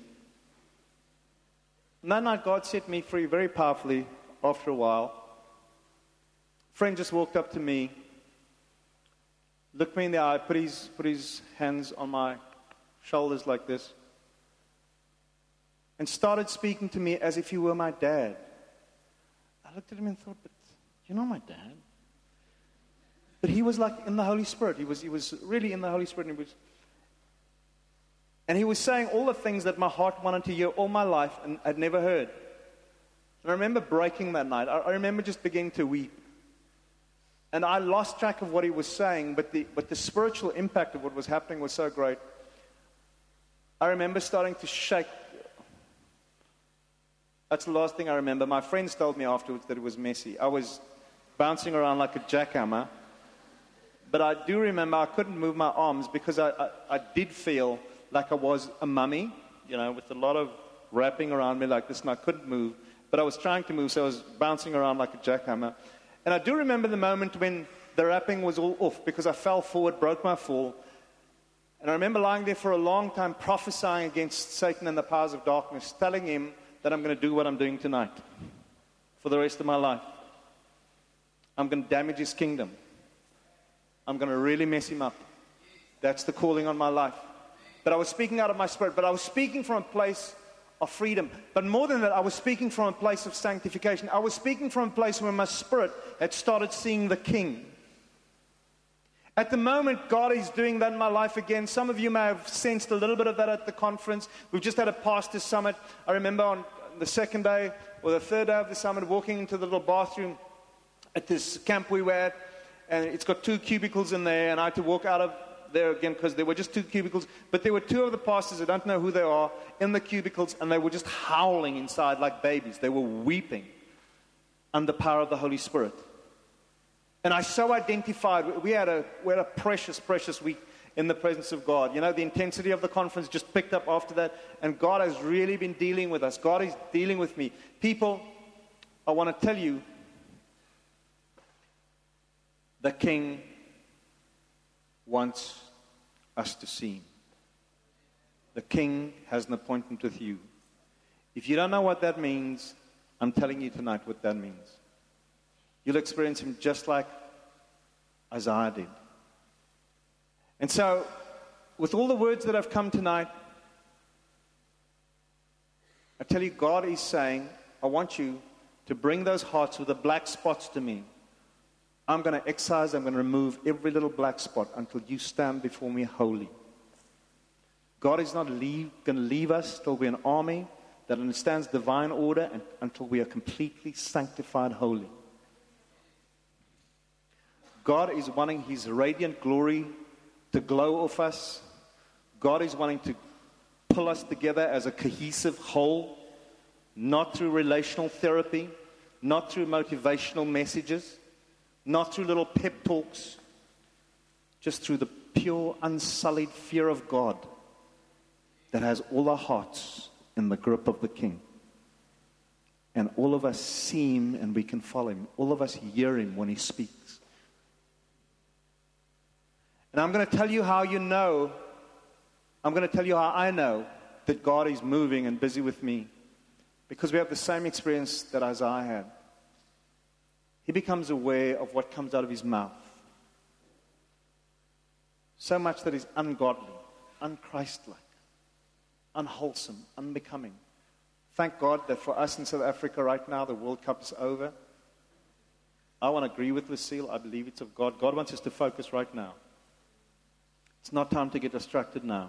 And that night, God set me free very powerfully after a while. A friend just walked up to me, looked me in the eye, put his, put his hands on my shoulders like this, and started speaking to me as if he were my dad. I looked at him and thought, but you're not my dad. But he was like in the Holy Spirit. He was, he was really in the Holy Spirit. And he was, and he was saying all the things that my heart wanted to hear all my life and I'd never heard. And I remember breaking that night. I, I remember just beginning to weep. And I lost track of what he was saying, but the, but the spiritual impact of what was happening was so great. I remember starting to shake. That's the last thing I remember. My friends told me afterwards that it was messy. I was bouncing around like a jackhammer. But I do remember I couldn't move my arms because I, I, I did feel like I was a mummy, you know, with a lot of wrapping around me like this, and I couldn't move. But I was trying to move, so I was bouncing around like a jackhammer. And I do remember the moment when the wrapping was all off because I fell forward, broke my fall. And I remember lying there for a long time prophesying against Satan and the powers of darkness, telling him that I'm going to do what I'm doing tonight for the rest of my life. I'm going to damage his kingdom. I'm going to really mess him up. That's the calling on my life. But I was speaking out of my spirit, but I was speaking from a place of freedom. But more than that, I was speaking from a place of sanctification. I was speaking from a place where my spirit had started seeing the King. At the moment, God is doing that in my life again. Some of you may have sensed a little bit of that at the conference. We've just had a pastor's summit. I remember on the second day or the third day of the summit, walking into the little bathroom at this camp we were at, and it's got two cubicles in there, and I had to walk out of there again because there were just two cubicles. But there were two of the pastors, I don't know who they are, in the cubicles, and they were just howling inside like babies. They were weeping under the power of the Holy Spirit. And I so identified, we had a we had a precious, precious week in the presence of God. You know, the intensity of the conference just picked up after that, and God has really been dealing with us. God is dealing with me. People, I want to tell you, the King wants us to see him. The King has an appointment with you. If you don't know what that means, I'm telling you tonight what that means. You'll experience him just like Isaiah did. And so, with all the words that have come tonight, I tell you, God is saying, I want you to bring those hearts with the black spots to me. I'm going to excise, I'm going to remove every little black spot until you stand before me holy. God is not leave, going to leave us till we're an army that understands divine order and until we are completely sanctified holy. God is wanting his radiant glory to glow off us. God is wanting to pull us together as a cohesive whole, not through relational therapy, not through motivational messages, not through little pep talks, just through the pure, unsullied fear of God that has all our hearts in the grip of the King. And all of us see him and we can follow him. All of us hear him when he speaks. And I'm going to tell you how you know, I'm going to tell you how I know that God is moving and busy with me. Because we have the same experience that Isaiah had. He becomes aware of what comes out of his mouth. So much that is ungodly, unchristlike, unwholesome, unbecoming. Thank God that for us in South Africa right now, the World Cup is over. I want to agree with Lucille. I believe it's of God. God wants us to focus right now. It's not time to get distracted now.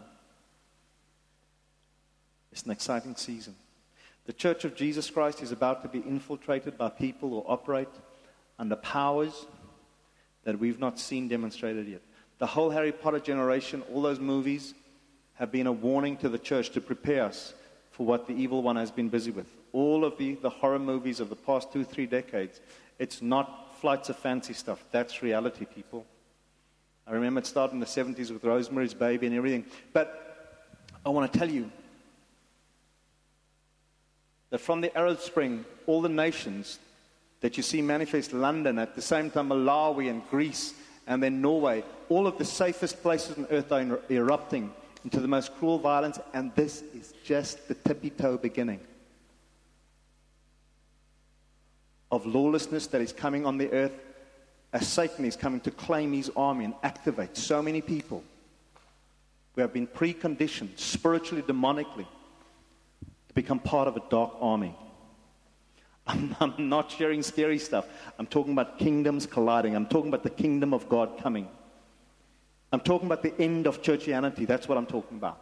It's an exciting season. The Church of Jesus Christ is about to be infiltrated by people who operate under powers that we've not seen demonstrated yet. The whole Harry Potter generation, all those movies, have been a warning to the church to prepare us for what the evil one has been busy with. All of the, the horror movies of the past two, three decades, it's not flights of fancy stuff. That's reality, people. I remember it started in the seventies with Rosemary's Baby and everything. But I want to tell you that from the Arab Spring, all the nations that you see manifest, London, at the same time Malawi and Greece, and then Norway, all of the safest places on earth are er- erupting into the most cruel violence, and this is just the tippy-toe beginning of lawlessness that is coming on the earth as Satan is coming to claim his army and activate so many people who have been preconditioned spiritually, demonically, to become part of a dark army. I'm, I'm not sharing scary stuff. I'm talking about kingdoms colliding. I'm talking about the kingdom of God coming. I'm talking about the end of churchianity. That's what I'm talking about.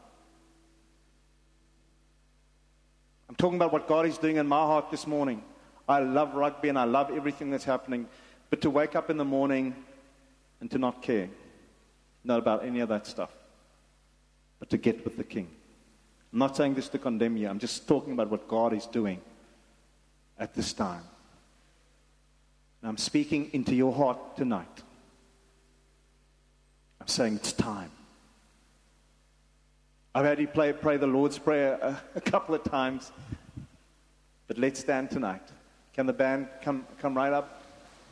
I'm talking about what God is doing in my heart this morning. I love rugby and I love everything that's happening. But to wake up in the morning and to not care, not about any of that stuff, but to get with the King. I'm not saying this to condemn you. I'm just talking about what God is doing at this time. And I'm speaking into your heart tonight. I'm saying it's time. I've had you play, pray the Lord's Prayer a, a couple of times. But let's stand tonight. Can the band come, come right up?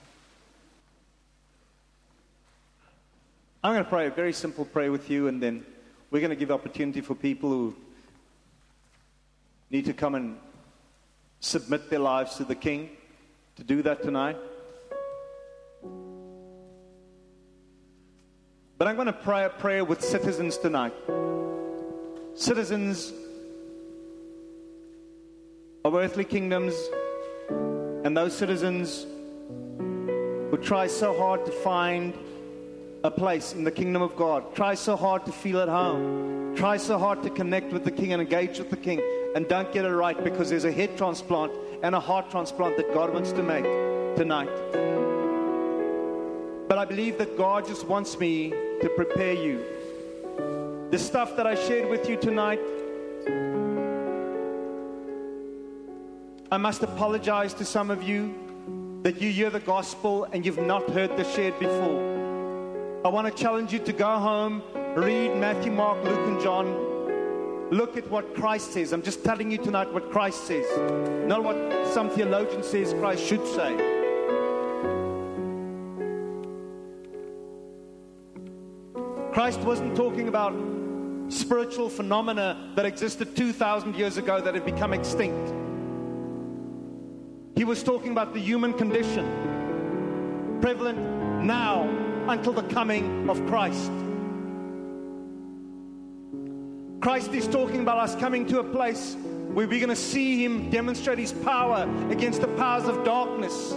I'm going to pray a very simple prayer with you, and then we're going to give opportunity for people who need to come and submit their lives to the King to do that tonight. But I'm going to pray a prayer with citizens tonight. Citizens of earthly kingdoms, and those citizens who try so hard to find a place in the kingdom of God, try so hard to feel at home, try so hard to connect with the King and engage with the King, and don't get it right because there's a head transplant and a heart transplant that God wants to make tonight. But I believe that God just wants me to prepare you. The stuff that I shared with you tonight, I must apologize to some of you that you hear the gospel and you've not heard the shared before. I want to challenge you to go home, read Matthew, Mark, Luke, and John. Look at what Christ says. I'm just telling you tonight what Christ says, not what some theologian says Christ should say. Christ wasn't talking about spiritual phenomena that existed two thousand years ago that have become extinct. He was talking about the human condition, prevalent now until the coming of Christ. Christ is talking about us coming to a place where we're going to see Him demonstrate His power against the powers of darkness.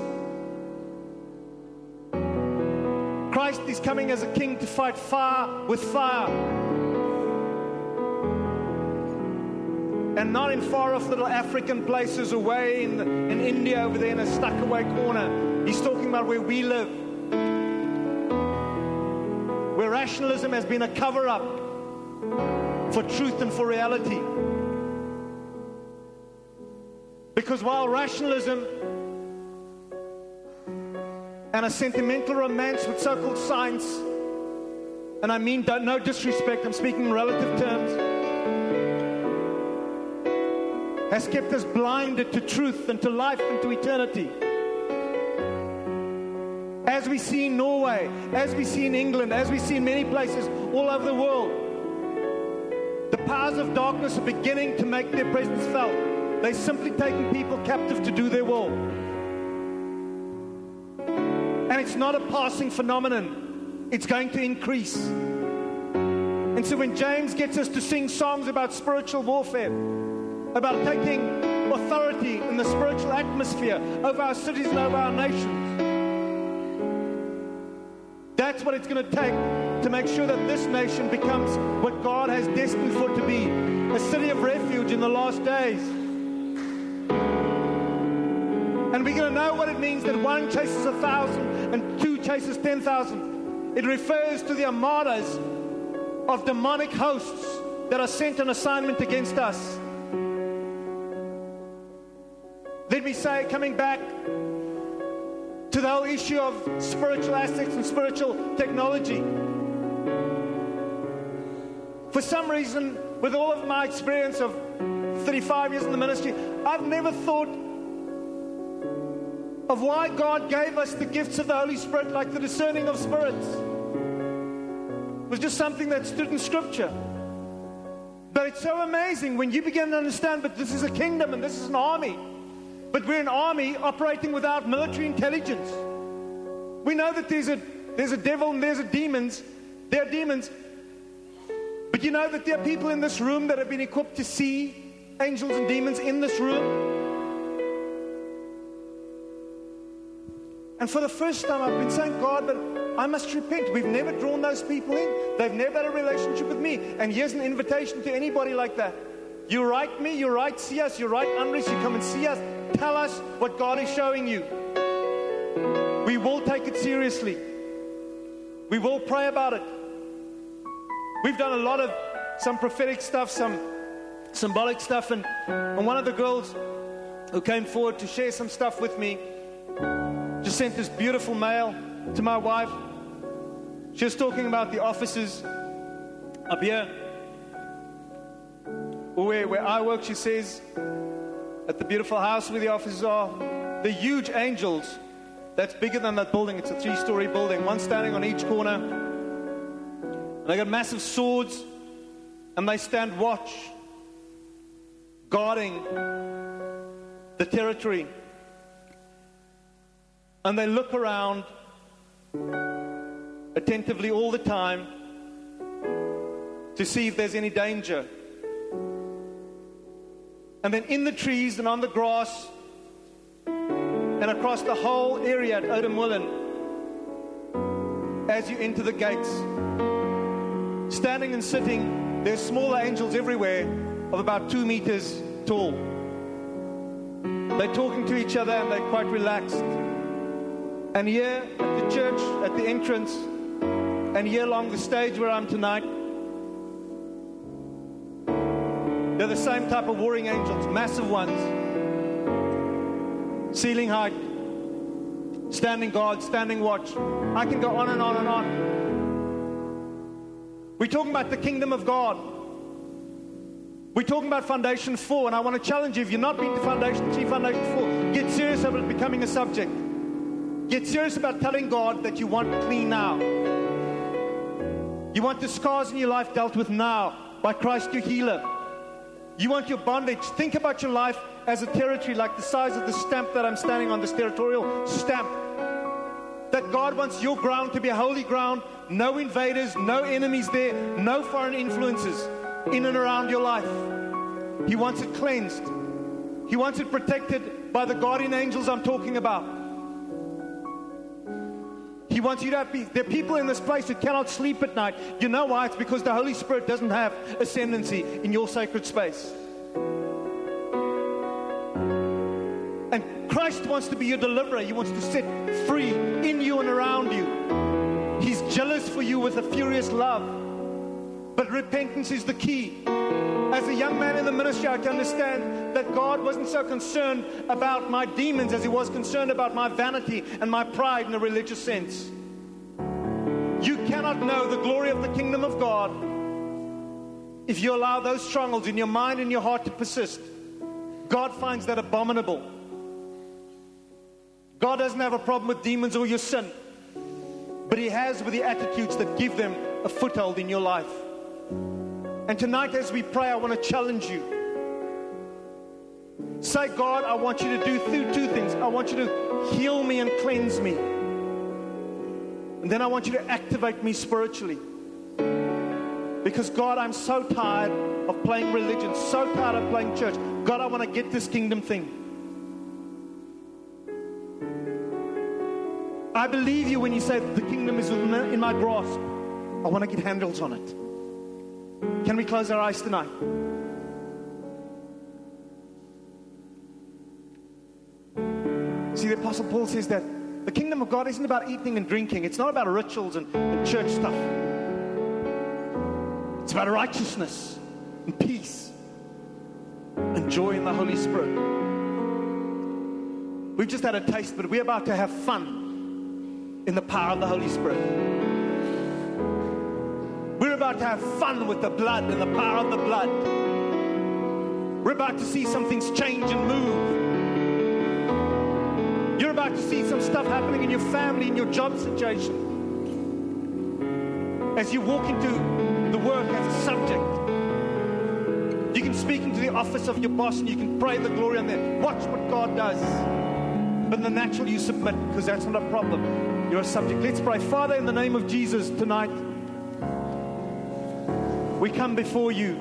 Christ is coming as a king to fight fire with fire. And not in far-off little African places away in, the, in India over there in a stuck-away corner. He's talking about where we live. Where rationalism has been a cover-up for truth and for reality. Because while rationalism and a sentimental romance with so-called science, and I mean no disrespect, I'm speaking in relative terms, has kept us blinded to truth and to life and to eternity. As we see in Norway, as we see in England, as we see in many places all over the world, the powers of darkness are beginning to make their presence felt. They're simply taking people captive to do their will. And it's not a passing phenomenon. It's going to increase. And so when James gets us to sing songs about spiritual warfare, about taking authority in the spiritual atmosphere over our cities and over our nations, that's what it's going to take to make sure that this nation becomes what God has destined for it to be, a city of refuge in the last days. And we're going to know what it means that one chases a thousand and two chases ten thousand. It refers to the armadas of demonic hosts that are sent on assignment against us. Let me say, coming back to the whole issue of spiritual assets and spiritual technology. For some reason, with all of my experience of thirty-five years in the ministry, I've never thought of why God gave us the gifts of the Holy Spirit, like the discerning of spirits. It was just something that stood in Scripture. But it's so amazing when you begin to understand, but this is a kingdom and this is an army. But we're an army operating without military intelligence. We know that there's a there's a devil and there's a demons. There are demons. But you know that there are people in this room that have been equipped to see angels and demons in this room. And for the first time, I've been saying, God, but I must repent. We've never drawn those people in. They've never had a relationship with me. And here's an invitation to anybody like that. You write me, you write see us, you write Andries, you come and see us. Tell us what God is showing you. We will take it seriously. We will pray about it. We've done a lot of some prophetic stuff, some symbolic stuff, and, and one of the girls who came forward to share some stuff with me just sent this beautiful mail to my wife. She was talking about the offices up here, where, where I work. She says, at the beautiful house where the offices are, the huge angels that's bigger than that building. It's a three-story building, one standing on each corner. And they got massive swords, and they stand watch, guarding the territory. And they look around attentively all the time to see if there's any danger. And then in the trees and on the grass and across the whole area at Oudtshoorn, as you enter the gates, standing and sitting, there's smaller angels everywhere of about two meters tall. They're talking to each other and they're quite relaxed. And here at the church, at the entrance, and here along the stage where I'm tonight, they're the same type of warring angels, massive ones, ceiling height, standing guard, standing watch. I can go on and on and on. We're talking about the kingdom of God. We're talking about Foundation four, and I want to challenge you, if you've not been to Foundation three, Foundation four, get serious about it becoming a subject. Get serious about telling God that you want clean now. You want the scars in your life dealt with now by Christ your healer. You want your bondage. Think about your life as a territory like the size of the stamp that I'm standing on, this territorial stamp. That God wants your ground to be a holy ground. No invaders, no enemies there, no foreign influences in and around your life. He wants it cleansed. He wants it protected by the guardian angels I'm talking about. He wants you to have peace. There are people in this place who cannot sleep at night. You know why? It's because the Holy Spirit doesn't have ascendancy in your sacred space. And Christ wants to be your deliverer. He wants to set free in you and around you. He's jealous for you with a furious love. But repentance is the key. As a young man in the ministry, I can understand that God wasn't so concerned about my demons as He was concerned about my vanity and my pride in a religious sense. You cannot know the glory of the kingdom of God if you allow those strongholds in your mind and your heart to persist. God finds that abominable. God doesn't have a problem with demons or your sin, but He has with the attitudes that give them a foothold in your life. And tonight as we pray, I want to challenge you. Say, God, I want you to do two things. I want you to heal me and cleanse me. And then I want you to activate me spiritually. Because God, I'm so tired of playing religion, so tired of playing church. God, I want to get this kingdom thing. I believe you when you say the kingdom is in my grasp. I want to get handles on it. Can we close our eyes tonight? See, the Apostle Paul says that the kingdom of God isn't about eating and drinking. It's not about rituals and, and church stuff. It's about righteousness and peace and joy in the Holy Spirit. We've just had a taste, but we're about to have fun in the power of the Holy Spirit. We're about to have fun with the blood and the power of the blood. We're about to see some things change and move. You're about to see some stuff happening in your family, in your job situation. As you walk into the work as a subject, you can speak into the office of your boss and you can pray the glory on there. Watch what God does. But in the natural you submit, because that's not a problem. You're a subject. Let's pray. Father, in the name of Jesus tonight, we come before you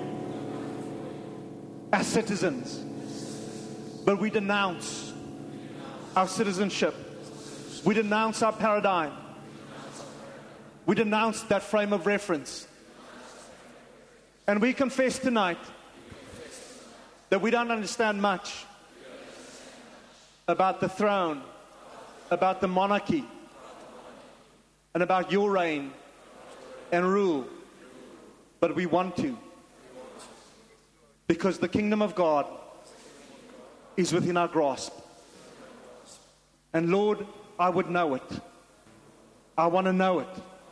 as citizens, but we denounce our citizenship We denounce our paradigm. We denounce that frame of reference. And we confess tonight that we don't understand much about the throne, about the monarchy, and about your reign and rule. But we want to. Because the kingdom of God is within our grasp. And Lord, I would know it. I want to know it.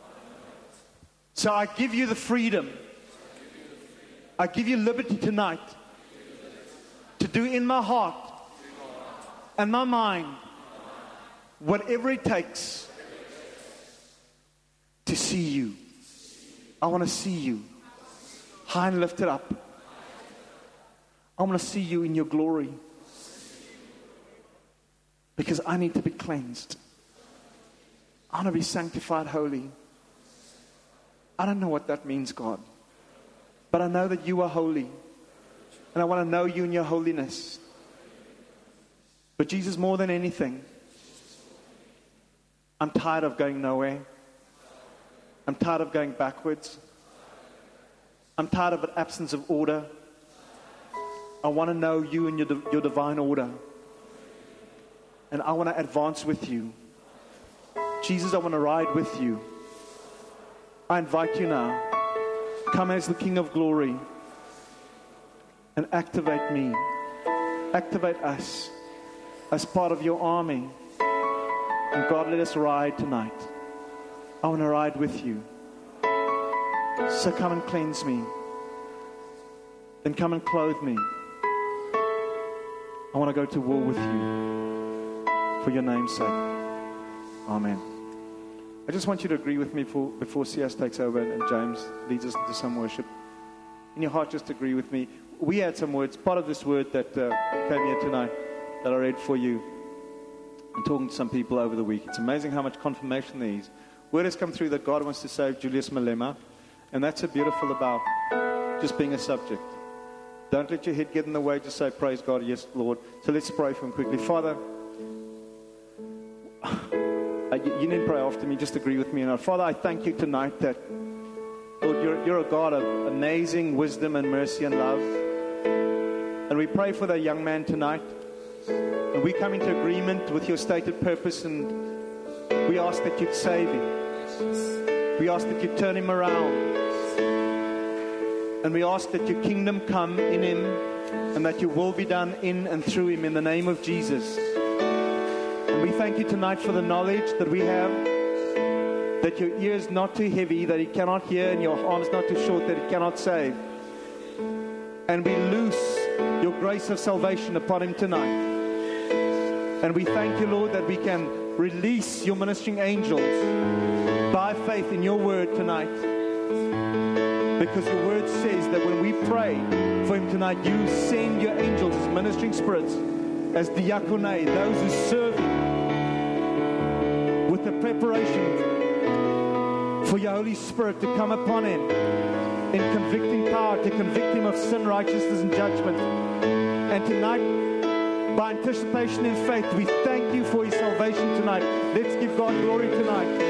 So I give you the freedom. I give you liberty tonight to do in my heart and my mind whatever it takes to see you. I want to see you high and lifted up. I want to see you in your glory. Because I need to be cleansed. I want to be sanctified holy. I don't know what that means, God. But I know that you are holy. And I want to know you in your holiness. But Jesus, more than anything, I'm tired of going nowhere. I'm tired of going backwards. I'm tired of an absence of order. I want to know you and your, your divine order. And I want to advance with you. Jesus, I want to ride with you. I invite you now. Come as the King of Glory. And activate me. Activate us as part of your army. And God, let us ride tonight. I want to ride with you. So come and cleanse me. Then come and clothe me. I want to go to war with you. For your name's sake. Amen. I just want you to agree with me for, before C S takes over and, and James leads us into some worship. In your heart, just agree with me. We had some words, part of this word that uh, came here tonight that I read for you. I'm talking to some people over the week. It's amazing how much confirmation there is. Word has come through that God wants to save Julius Malema. And that's so beautiful about just being a subject. Don't let your head get in the way. Just say, praise God, yes, Lord. So let's pray for him quickly. Father, you need to pray after me. Just agree with me. And Father, I thank you tonight that, Lord, you're, you're a God of amazing wisdom and mercy and love. And we pray for that young man tonight. And we come into agreement with your stated purpose. And we ask that you'd save him. We ask that you'd turn him around. And we ask that your kingdom come in him. And that your will be done in and through him in the name of Jesus. And we thank you tonight for the knowledge that we have. That your ear is not too heavy, that he cannot hear, and your arm is not too short, that he cannot save. And we loose your grace of salvation upon him tonight. And we thank you, Lord, that we can release your ministering angels by faith in your word tonight. Because your word says that when we pray for him tonight, you send your angels as ministering spirits, as diakonai, those who serve him, with the preparation for your Holy Spirit to come upon him in convicting power, to convict him of sin, righteousness, and judgment. And tonight, by anticipation and faith, we thank you for his salvation tonight. Let's give God glory tonight.